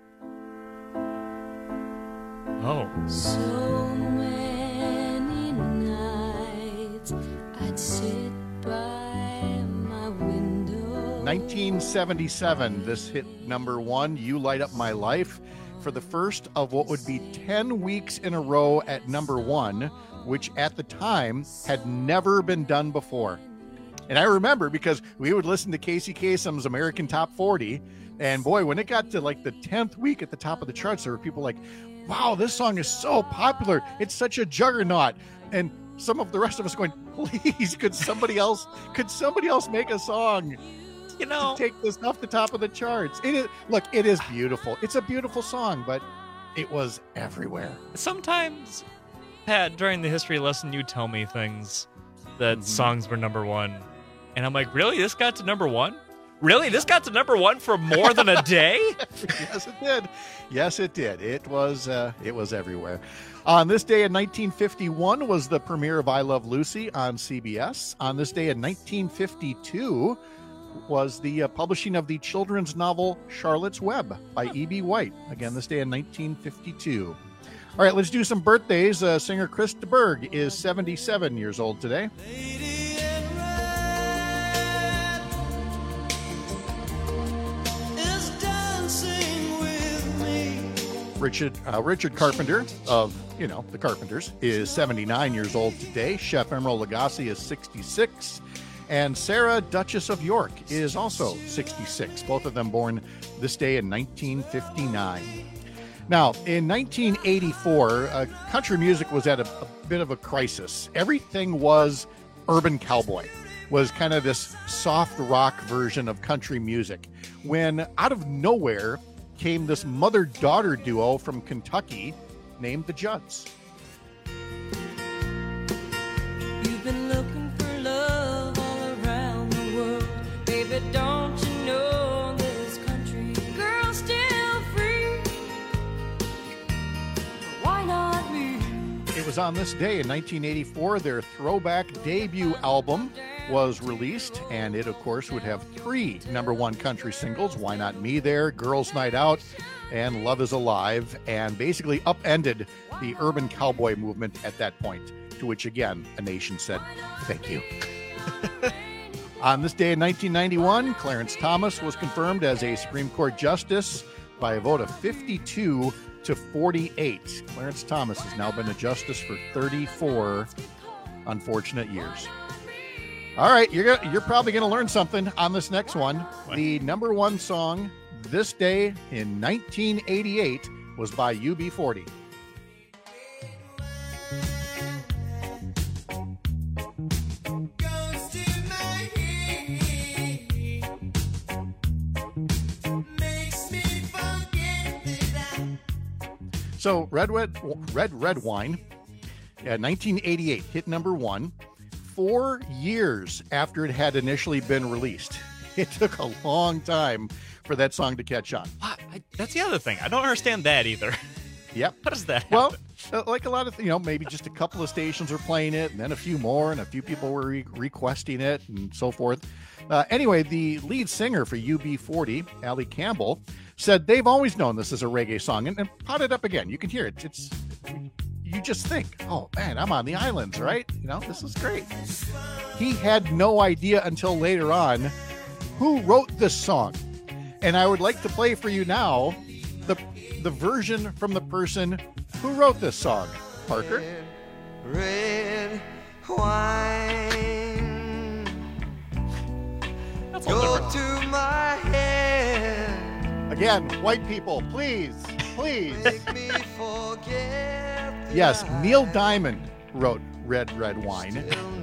Oh. So many nights I'd sit by my window. nineteen seventy-seven, this hit number one, You Light Up My Life, for the first of what would be ten weeks in a row at number one, which at the time had never been done before. And I remember because we would listen to Casey Kasem's American Top forty, and boy, when it got to like the tenth week at the top of the charts, there were people like, wow, this song is so popular. It's such a juggernaut. And some of the rest of us going, please, could somebody else, could somebody else make a song, you know, to take this off the top of the charts? It is, look, it is beautiful. It's a beautiful song, but it was everywhere. Sometimes, Pat, during the history lesson, you tell me things that Mm-hmm. songs were number one. And I'm like, really? This got to number one? Really? This got to number one for more than a day? Yes, it did. Yes, it did. It was uh, it was everywhere. On this day in nineteen fifty-one was the premiere of I Love Lucy on C B S. On this day in nineteen fifty-two was the uh, publishing of the children's novel Charlotte's Web by E B. White. Again, this day in nineteen fifty-two. All right, let's do some birthdays. Uh, singer Chris de Burgh is seventy-seven years old today. Richard uh, Richard Carpenter of, you know, the Carpenters is seventy-nine years old today. Chef Emeril Lagasse is sixty-six. And Sarah, Duchess of York, is also sixty-six. Both of them born this day in nineteen fifty-nine. Now, in nineteen eighty-four, uh, country music was at a, a bit of a crisis. Everything was urban cowboy, was kind of this soft rock version of country music, when out of nowhere came this mother-daughter duo from Kentucky named the Judds. You've been looking for love all around the world. Baby, don't you know this country girl's still free? Why not me? It was on this day in nineteen eighty-four, their throwback debut album was released, and it, of course, would have three number one country singles, Why Not Me There, Girls Night Out, and Love Is Alive, and basically upended the urban cowboy movement at that point, to which, again, a nation said, thank you. On this day in nineteen ninety-one, Clarence Thomas was confirmed as a Supreme Court justice by a vote of fifty-two to forty-eight. Clarence Thomas has now been a justice for thirty-four unfortunate years. All right, you're gonna, you're probably going to learn something on this next one. What? The number one song this day in nineteen eighty-eight was by U B forty. So Red Red Red Red Wine, uh, nineteen eighty-eight, hit number one, four years after it had initially been released. It took a long time for that song to catch on. What? I, that's the other thing. I don't understand that either. Yep. How does that happen? Well, uh, like a lot of, you know, maybe just a couple of stations were playing it, and then a few more, and a few people were re- requesting it, and so forth. Uh, anyway, the lead singer for U B forty, Allie Campbell, said they've always known this is a reggae song, and, and pot it up again. You can hear it. It's, you just think, oh man, I'm on the islands, right? You know, this is great. He had no idea until later on who wrote this song. And I would like to play for you now the the version from the person who wrote this song. Parker? Red wine, That's go to my head. Again, white people, please, please. Make me forget. Yes, Neil Diamond wrote Red Red Wine.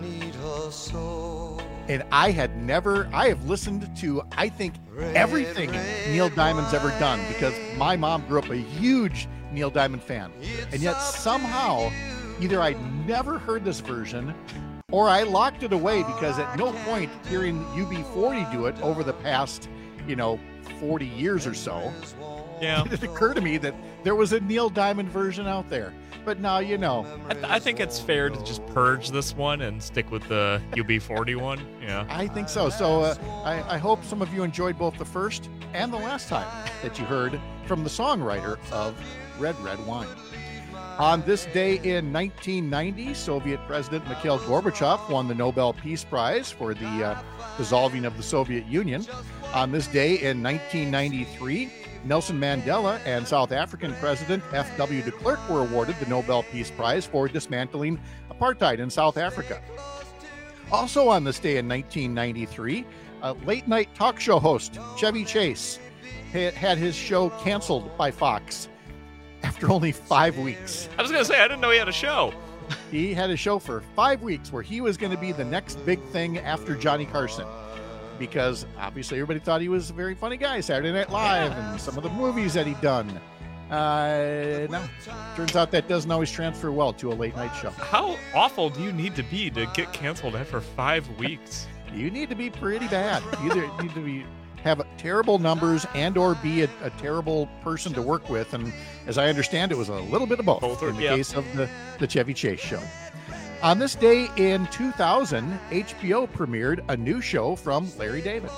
And I had never, I have listened to, I think, everything Neil Diamond's ever done, because my mom grew up a huge Neil Diamond fan. And yet somehow, either I never heard this version, or I locked it away, because at no point hearing U B forty do it over the past, you know, forty years or so, yeah, it occurred to me that there was a Neil Diamond version out there. But now you know. I, th- I think it's fair to just purge this one and stick with the U B forty one. Yeah, I think so. So uh, I, I hope some of you enjoyed both the first and the last time that you heard from the songwriter of Red Red Wine. On this day in nineteen ninety, Soviet President Mikhail Gorbachev won the Nobel Peace Prize for the uh, dissolving of the Soviet Union. On this day in nineteen ninety-three, Nelson Mandela and South African President F W de Klerk were awarded the Nobel Peace Prize for dismantling apartheid in South Africa. Also on this day in nineteen ninety-three, a late-night talk show host, Chevy Chase, had his show canceled by Fox after only five weeks. I was going to say, I didn't know he had a show. He had a show for five weeks where he was going to be the next big thing after Johnny Carson, because obviously everybody thought he was a very funny guy, Saturday Night Live, yeah, and some of the movies that he'd done. Uh, no, turns out that doesn't always transfer well to a late night show. How awful do you need to be to get canceled after five weeks? You need to be pretty bad. You either need to be have terrible numbers and or be a, a terrible person to work with, and as I understand, it was a little bit of both, both are, in the yeah. case of the, the Chevy Chase show. On this day in two thousand, H B O premiered a new show from Larry David.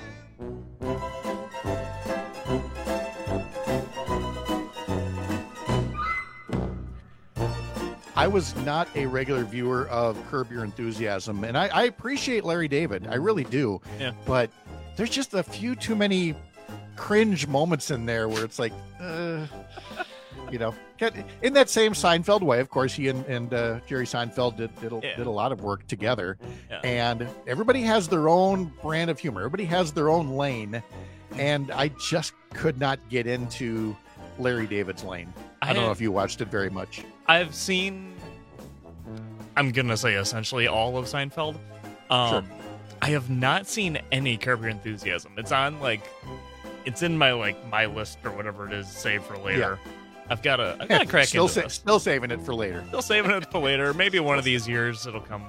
I was not a regular viewer of Curb Your Enthusiasm, and I, I appreciate Larry David. I really do. Yeah. But there's just a few too many cringe moments in there where it's like, uh, you know, in that same Seinfeld way. Of course, he and, and uh, Jerry Seinfeld did did a, yeah. did a lot of work together, yeah. and everybody has their own brand of humor. Everybody has their own lane, and I just could not get into Larry David's Lane. I, I don't know have- if you watched it very much. I've seen, I'm going to say essentially all of Seinfeld. Um, Sure. I have not seen any Curb Your Enthusiasm. It's on, like, it's in my, like, my list or whatever it is, save for later. I've got to, I've got to crack still into sa- this. Still saving it for later. Still saving it for later. Maybe one of these years it'll come.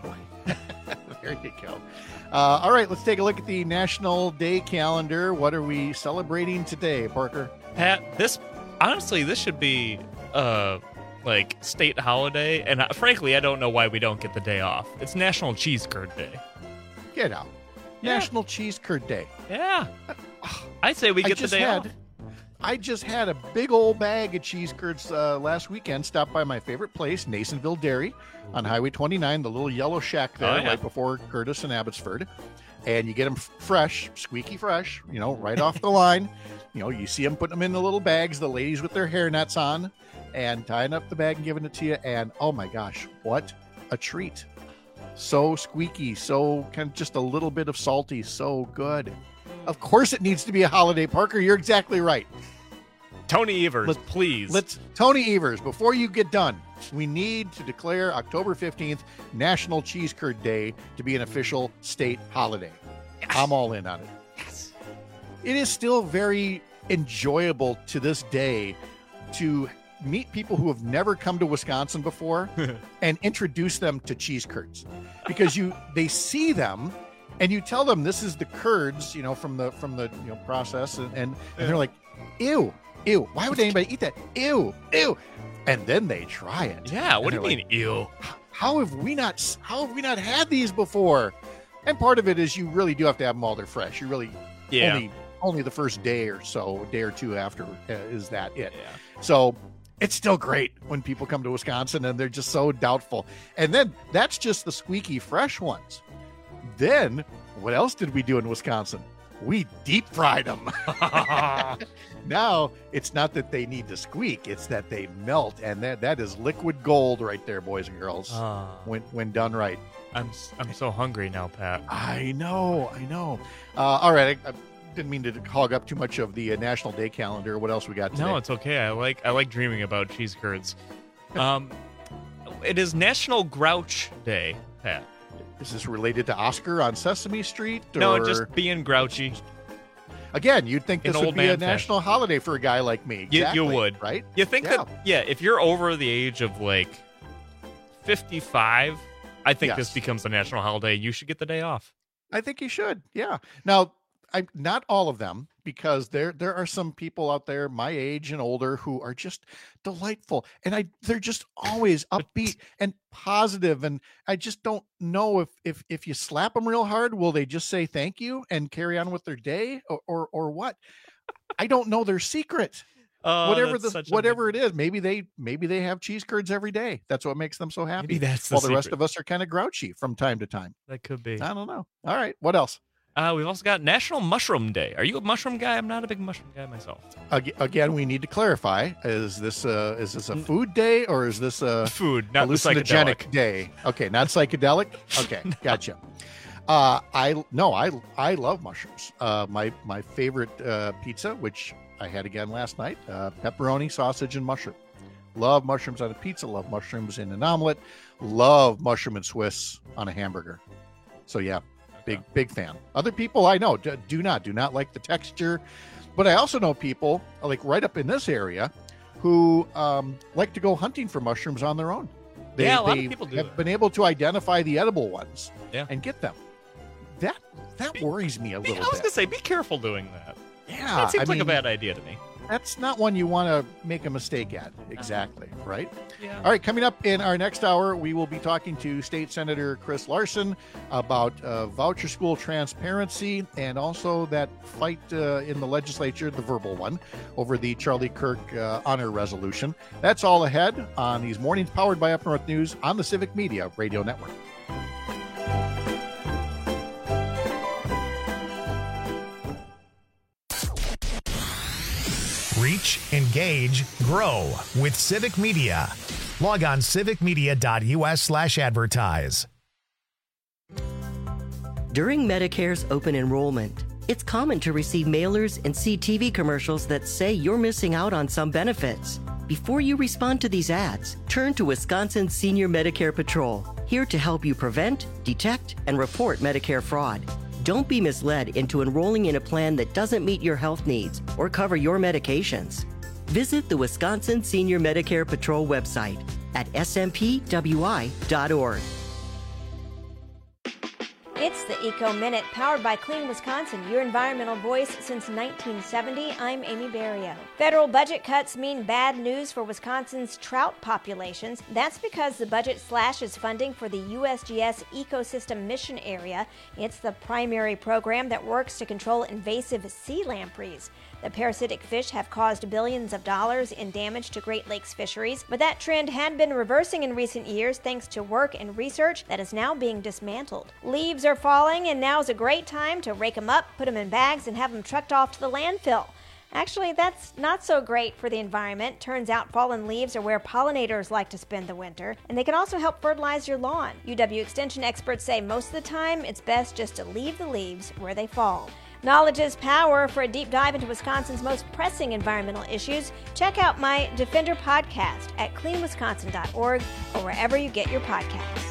There you go. Uh, all right, let's take a look at the National Day calendar. What are we celebrating today, Parker? Pat, this, honestly, this should be, uh, like, state holiday. And uh, frankly, I don't know why we don't get the day off. It's National Cheese Curd Day. Get out. Yeah. National Cheese Curd Day. Yeah. I'd say we I get the just day had, off. I just had a big old bag of cheese curds uh, last weekend. Stopped by my favorite place, Nasonville Dairy, on Highway twenty-nine, the little yellow shack there, Oh, yeah. right before Curtis and Abbotsford. And you get them fresh, squeaky fresh, you know, right off the line. You know, you see them putting them in the little bags, the ladies with their hairnets on, and tying up the bag and giving it to you. And oh my gosh, what a treat. So squeaky, so kind of just a little bit of salty, so good. Of course it needs to be a holiday, Parker. You're exactly right. Tony Evers, Let- please. Let's Tony Evers, before you get done, we need to declare October fifteenth National Cheese Curd Day to be an official state holiday. I'm all in on it. Yes. It is still very enjoyable to this day to meet people who have never come to Wisconsin before and introduce them to cheese curds, because you they see them and you tell them this is the curds, you know, from the from the you know process, and and, and they're like, ew, ew, why would anybody eat that? Ew, ew. And then they try it. Yeah, what And do you they're mean, like, ew? How have we not how have we not had these before? And part of it is you really do have to have them while they're fresh. You really Yeah. only only the first day or so, a day or two after uh, is that it. Yeah. So it's still great when people come to Wisconsin and they're just so doubtful. And then that's just the squeaky fresh ones. Then what else did we do in Wisconsin? We deep fried them. Now it's not that they need to squeak, it's that they melt, and that that is liquid gold right there, boys and girls. Ah. when when done right. I'm s- I'm so hungry now, Pat. I know, I know. Uh, all right, I, I didn't mean to hog up too much of the uh, National Day calendar. What else we got today? No, it's okay. I like I like dreaming about cheese curds. Um, it is National Grouch Day, Pat. Is this related to Oscar on Sesame Street? Or... No, just being grouchy. Again, you'd think An this would old be a man national holiday for a guy like me. You, Exactly, you would, right? You think Yeah. that? Yeah, if you're over the age of like fifty-five, I think this Yes. becomes a national holiday. You should get the day off. I think you should. Yeah. Now, I not all of them, because there there are some people out there my age and older who are just delightful, and I they're just always upbeat and positive, and I just don't know if if if you slap them real hard, will they just say thank you and carry on with their day, or or, or what? I don't know their secret. Oh, whatever that's the such a whatever it is, maybe they maybe they have cheese curds every day. That's what makes them so happy. Maybe that's the while the rest secret. of us are kind of grouchy from time to time. That could be. I don't know. All right, what else? Uh, we've also got National Mushroom Day. Are you a mushroom guy? I'm not a big mushroom guy myself. Ag- Again, we need to clarify: is this uh, is this a food day, or is this a Food, not the hallucinogenic psychedelic. day? Okay, not psychedelic. Okay, gotcha. Uh, I no, I I love mushrooms. Uh, my my favorite uh, pizza, which I had again last night, uh, pepperoni, sausage, and mushroom. Love mushrooms on a pizza. Love mushrooms in an omelet. Love mushroom and Swiss on a hamburger. So yeah, big big fan. Other people I know d- do not do not like the texture, but I also know people like right up in this area who um, like to go hunting for mushrooms on their own. They, Yeah, a lot of they people do have that. been able to identify the edible ones Yeah. and get them. That that worries me a Be- little I was bit. gonna say, be careful doing that. Yeah, that seems I like a mean- bad idea to me. That's not one you want to make a mistake at. Exactly, right? Yeah. All right, coming up in our next hour, we will be talking to State Senator Chris Larson about uh, voucher school transparency and also that fight uh, in the legislature, the verbal one, over the Charlie Kirk uh, honor resolution. That's all ahead on these mornings powered by Up North News on the Civic Media Radio Network. Reach, engage, grow with Civic Media. Log on civicmedia.us slash advertise. During Medicare's open enrollment, It's common to receive mailers and see T V commercials that say you're missing out on some benefits. Before you respond to these ads, turn to Wisconsin Senior Medicare Patrol, here to help you prevent, detect, and report Medicare fraud. Don't be misled into enrolling in a plan that doesn't meet your health needs or cover your medications. Visit the Wisconsin Senior Medicare Patrol website at s m p w i dot org. It's the Eco Minute, powered by Clean Wisconsin, your environmental voice since nineteen seventy. I'm Amy Barrio. Federal budget cuts mean bad news for Wisconsin's trout populations. That's because the budget slashes funding for the U S G S Ecosystem Mission Area. It's the primary program that works to control invasive sea lampreys. The parasitic fish have caused billions of dollars in damage to Great Lakes fisheries, but that trend had been reversing in recent years thanks to work and research that is now being dismantled. Leaves are falling, and now's a great time to rake them up, put them in bags, and have them trucked off to the landfill. Actually, that's not so great for the environment. Turns out fallen leaves are where pollinators like to spend the winter, and they can also help fertilize your lawn. U W Extension experts say most of the time it's best just to leave the leaves where they fall. Knowledge is power. For a deep dive into Wisconsin's most pressing environmental issues, check out my Defender podcast at clean wisconsin dot org or wherever you get your podcasts.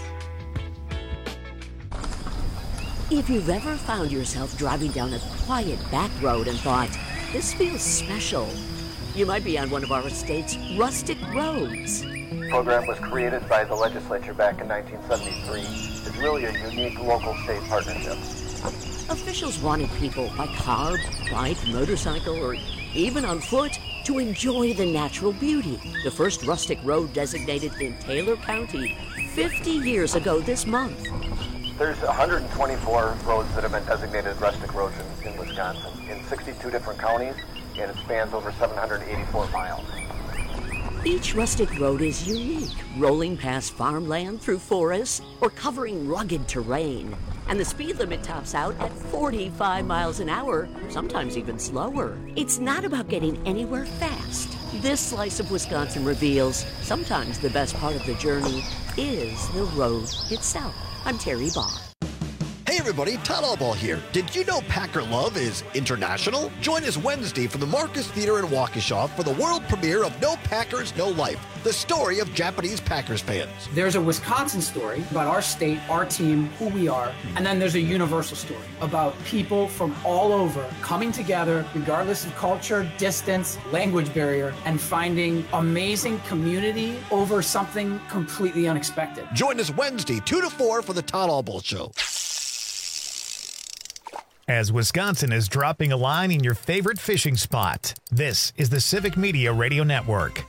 If you've ever found yourself driving down a quiet back road and thought, this feels special, you might be on one of our state's rustic roads. The program was created by the legislature back in nineteen seventy-three. It's really a unique local-state partnership. Officials wanted people by car, bike, motorcycle, or even on foot to enjoy the natural beauty. The first rustic road designated in Taylor County fifty years ago this month. There's one hundred twenty-four roads that have been designated rustic roads in, in Wisconsin, in sixty-two different counties, and it spans over seven hundred eighty-four miles. Each rustic road is unique, rolling past farmland through forests or covering rugged terrain. And the speed limit tops out at forty-five miles an hour, sometimes even slower. It's not about getting anywhere fast. This slice of Wisconsin reveals sometimes the best part of the journey is the road itself. I'm Terry Baugh. Hey everybody, Todd Allball here. Did you know Packer Love is international? Join us Wednesday from the Marcus Theater in Waukesha for the world premiere of No Packers, No Life, the story of Japanese Packers fans. There's a Wisconsin story about our state, our team, who we are, and then there's a universal story about people from all over coming together, regardless of culture, distance, language barrier, and finding amazing community over something completely unexpected. Join us Wednesday, two to four for the Todd Allball Show. As Wisconsin is dropping a line in your favorite fishing spot, this is the Civic Media Radio Network.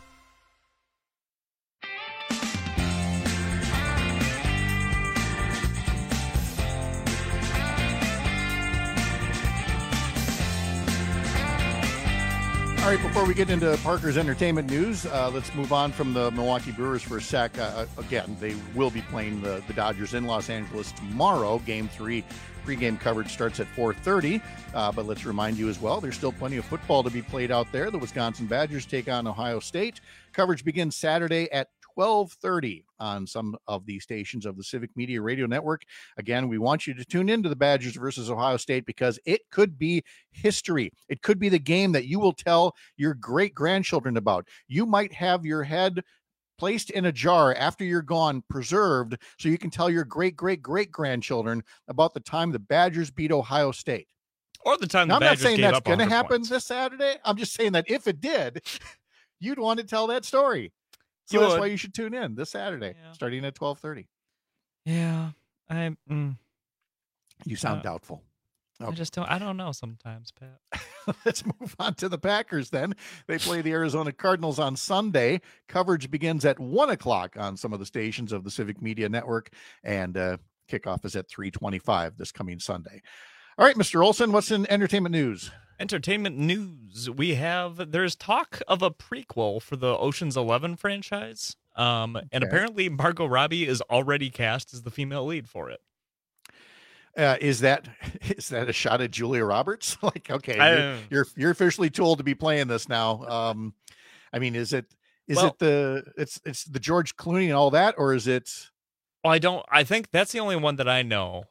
All right, before we get into Parker's entertainment news, uh, let's move on from the Milwaukee Brewers for a sec. Uh, again, they will be playing the, the Dodgers in Los Angeles tomorrow. Game three pregame coverage starts at four thirty. Uh, but let's remind you as well, there's still plenty of football to be played out there. The Wisconsin Badgers take on Ohio State. Coverage begins Saturday at twelve thirty on some of the stations of the Civic Media Radio Network. Again, we want you to tune into the Badgers versus Ohio State because it could be history. It could be the game that you will tell your great-grandchildren about. You might have your head placed in a jar after you're gone, preserved, so you can tell your great-great-great-grandchildren about the time the Badgers beat Ohio State. Or the time now, the Badgers I'm not saying gave that's up going to happen points. this Saturday. I'm just saying that if it did, you'd want to tell that story. So You that's would. why you should tune in this Saturday, Yeah. starting at twelve thirty. Yeah, I. Mm, You sound Uh, doubtful. I just don't. I don't know sometimes, Pat. Let's move on to the Packers then. They play the Arizona Cardinals on Sunday. Coverage begins at one o'clock on some of the stations of the Civic Media Network, and uh, kickoff is at three twenty-five this coming Sunday. All right, Mister Olson, what's in entertainment news? Entertainment news. We have there's talk of a prequel for the Ocean's Eleven franchise. Um, and Okay. apparently Margot Robbie is already cast as the female lead for it. Uh, is that is that a shot at Julia Roberts? Like, okay, I- you're, you're you're officially told to be playing this now. Um, I mean, is it is Well- it the it's it's the George Clooney and all that, or is it? Well, I don't. I think that's the only one that I know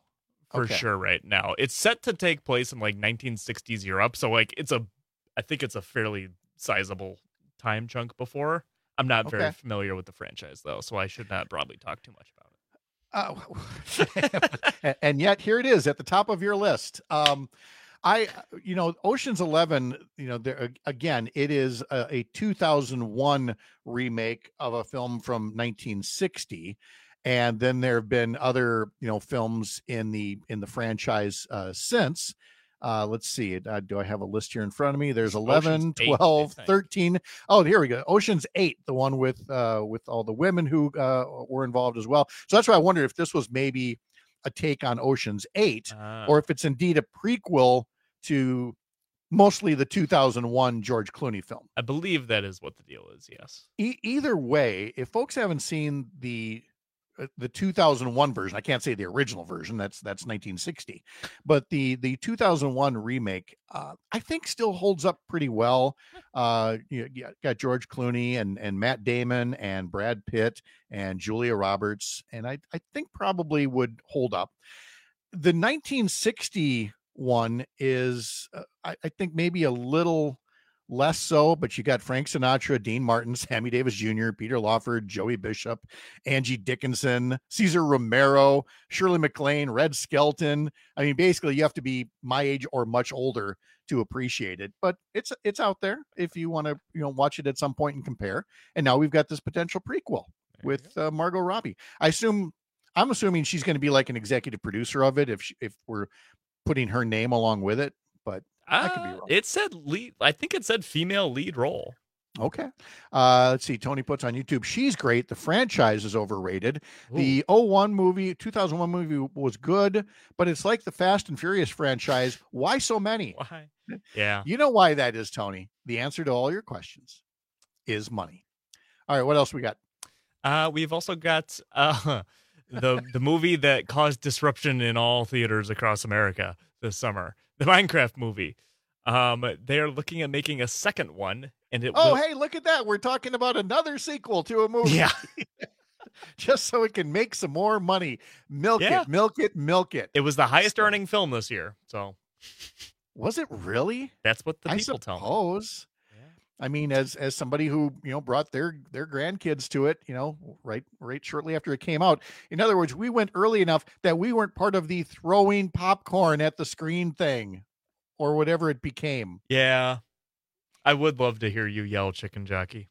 for Okay. sure right now. It's set to take place in like nineteen sixties Europe, so like it's a, I think it's a fairly sizable time chunk before. I'm not very Okay. familiar with the franchise though, so I should not broadly talk too much about it. Uh, and yet here it is at the top of your list. Um, I, you know, Ocean's Eleven, you know, there again, it is a, a two thousand one remake of a film from nineteen sixty. And then there have been other, you know, films in the, in the franchise uh, since. Uh, let's see. Uh, do I have a list here in front of me? There's eleven, Ocean's eight, twelve, I think. thirteen. Oh, here we go. Ocean's eight, the one with uh, with all the women who uh, were involved as well. So that's why I wondered if this was maybe a take on Ocean's eight, Ah. or if it's indeed a prequel to mostly the two thousand one George Clooney film. I believe that is what the deal is. Yes. E- either way, if folks haven't seen the uh, the two thousand one version, I can't say the original version, that's that's nineteen sixty, but the the two thousand one remake, uh, I think still holds up pretty well. Uh, you, you got George Clooney and and Matt Damon and Brad Pitt and Julia Roberts, and I I think probably would hold up. The nineteen sixty one is, uh, I, I think maybe a little less so, but you got Frank Sinatra, Dean Martin, Sammy Davis Junior, Peter Lawford, Joey Bishop, Angie Dickinson, Cesar Romero, Shirley MacLaine, Red Skelton. I mean, basically, you have to be my age or much older to appreciate it, but it's it's out there if you want to, you know, watch it at some point and compare. And now we've got this potential prequel with uh, Margot Robbie. I assume I'm assuming she's going to be like an executive producer of it if she, if we're putting her name along with it, but I could be Uh, wrong. It said lead. I think it said female lead role. Okay. Uh, let's see. Tony puts on YouTube. She's great. The franchise is overrated. The oh one movie, two thousand one movie was good, but it's like the Fast and Furious franchise. Why so many? Why? Yeah. You know why that is, Tony. The answer to all your questions is money. All right. What else we got? Uh, we've also got uh, the the movie that caused disruption in all theaters across America this summer, the Minecraft movie. Um, they are looking at making a second one, and it Oh, will, hey, look at that. We're talking about another sequel to a movie. Yeah. Just so it can make some more money. Milk Yeah. it, milk it, milk it. it was the highest earning film this year. So Was it really? that's what the I people tell me. suppose. I mean, as as somebody who, you know, brought their their grandkids to it, you know, right right shortly after it came out. In other words, we went early enough that we weren't part of the throwing popcorn at the screen thing, or whatever it became. Yeah, I would love to hear you yell "chicken jockey."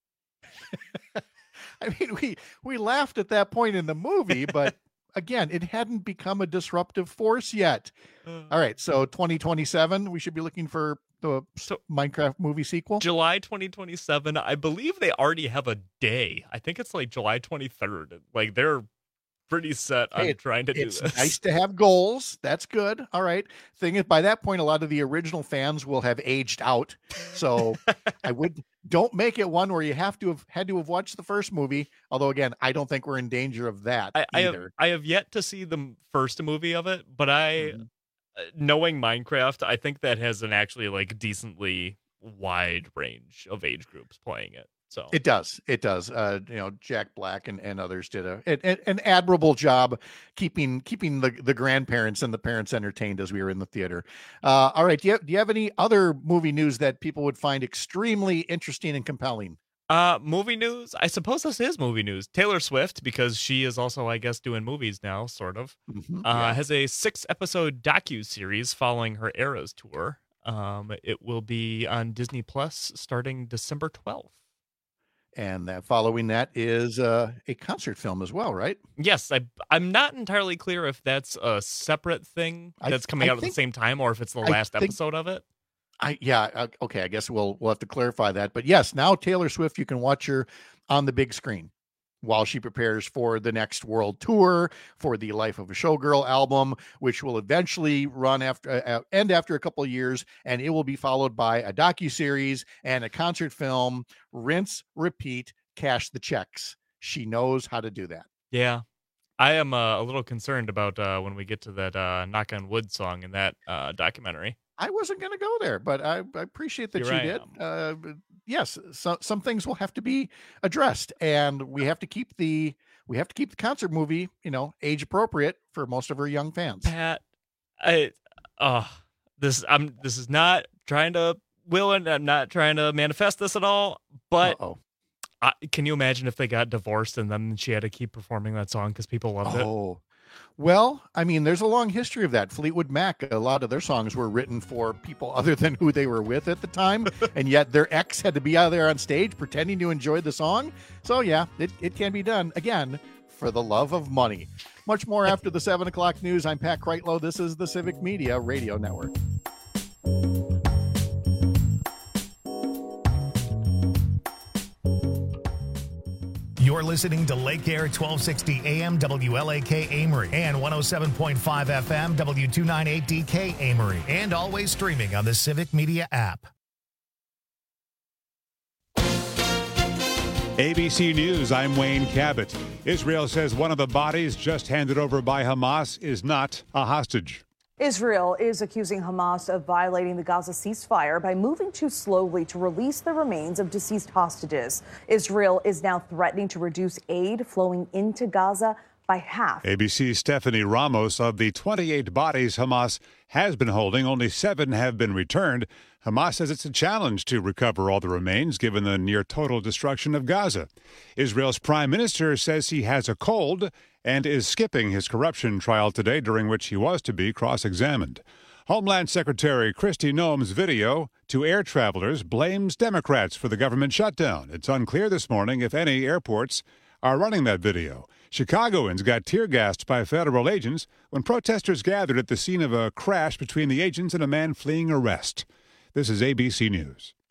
I mean, we we laughed at that point in the movie, but again, it hadn't become a disruptive force yet. All right, so twenty twenty-seven, we should be looking for the So- Minecraft movie sequel. July twenty twenty-seven. I believe they already have a day. I think it's like July twenty-third. Like they're pretty set on Hey, it- trying to do it's this. nice to have goals. That's good. All right. Thing is, by that point, a lot of the original fans will have aged out. So I would don't make it one where you have to have had to have watched the first movie. Although, again, I don't think we're in danger of that I, I have either. I have yet to see the m- first movie of it, but I, Mm-hmm. uh, knowing Minecraft, I think that has an actually like decently wide range of age groups playing it. So It does. It does. Uh, you know, Jack Black and, and others did a an, an- an admirable job keeping keeping the, the grandparents and the parents entertained as we were in the theater. Uh, all right. Do you, have, do you have any other movie news that people would find extremely interesting and compelling? Uh, movie news. I suppose this is movie news. Taylor Swift, because she is also, I guess, doing movies now, sort of. Mhm, Uh, yeah. has a six-episode docu series following her Eras tour. Um, it will be on Disney Plus starting December twelfth. And that following that is uh, a concert film as well, right? Yes, I I'm not entirely clear if that's a separate thing I- that's coming I out at the think- same time, or if it's the I last think- episode of it. I yeah, uh, okay. I guess we'll we'll have to clarify that. But yes, now Taylor Swift, you can watch her on the big screen while she prepares for the next world tour for the Life of a Showgirl album, which will eventually run after uh, end after a couple of years, and it will be followed by a docuseries and a concert film. Rinse, repeat, cash the checks. She knows how to do that. Yeah, I am uh, a little concerned about uh, when we get to that uh, "Knock on Wood" song in that uh, documentary. I wasn't going to go there, but I, I appreciate that Here you I did. am. Uh, but yes, so, some things will have to be addressed, and we have to keep the we have to keep the concert movie, you know, age appropriate for most of our young fans. Pat, I, uh, this, I'm, this is not trying to will and I'm not trying to manifest this at all, but I, can you imagine if they got divorced and then she had to keep performing that song because people loved it? Oh, well, I mean, there's a long history of that. Fleetwood Mac, a lot of their songs were written for people other than who they were with at the time, and yet their ex had to be out there on stage pretending to enjoy the song. So, yeah, it, it can be done, again, for the love of money. Much more after the seven o'clock news. I'm Pat Kreitlow. This is the Civic Media Radio Network. You're listening to Lake Air twelve sixty A M W L A K Amory and one oh seven point five F M W two ninety-eight D K Amory, and always streaming on the Civic Media app. A B C News, I'm Wayne Cabot. Israel says one of the bodies just handed over by Hamas is not a hostage. Israel is accusing Hamas of violating the Gaza ceasefire by moving too slowly to release the remains of deceased hostages. Israel is now threatening to reduce aid flowing into Gaza by half. A B C's Stephanie Ramos, of the twenty-eight bodies Hamas has been holding, only seven have been returned. Hamas says it's a challenge to recover all the remains given the near total destruction of Gaza. Israel's prime minister says he has a cold and is skipping his corruption trial today, during which he was to be cross-examined. Homeland Secretary Kristi Noem's video to air travelers blames Democrats for the government shutdown. It's unclear this morning if any airports are running that video. Chicagoans got tear-gassed by federal agents when protesters gathered at the scene of a crash between the agents and a man fleeing arrest. This is A B C News.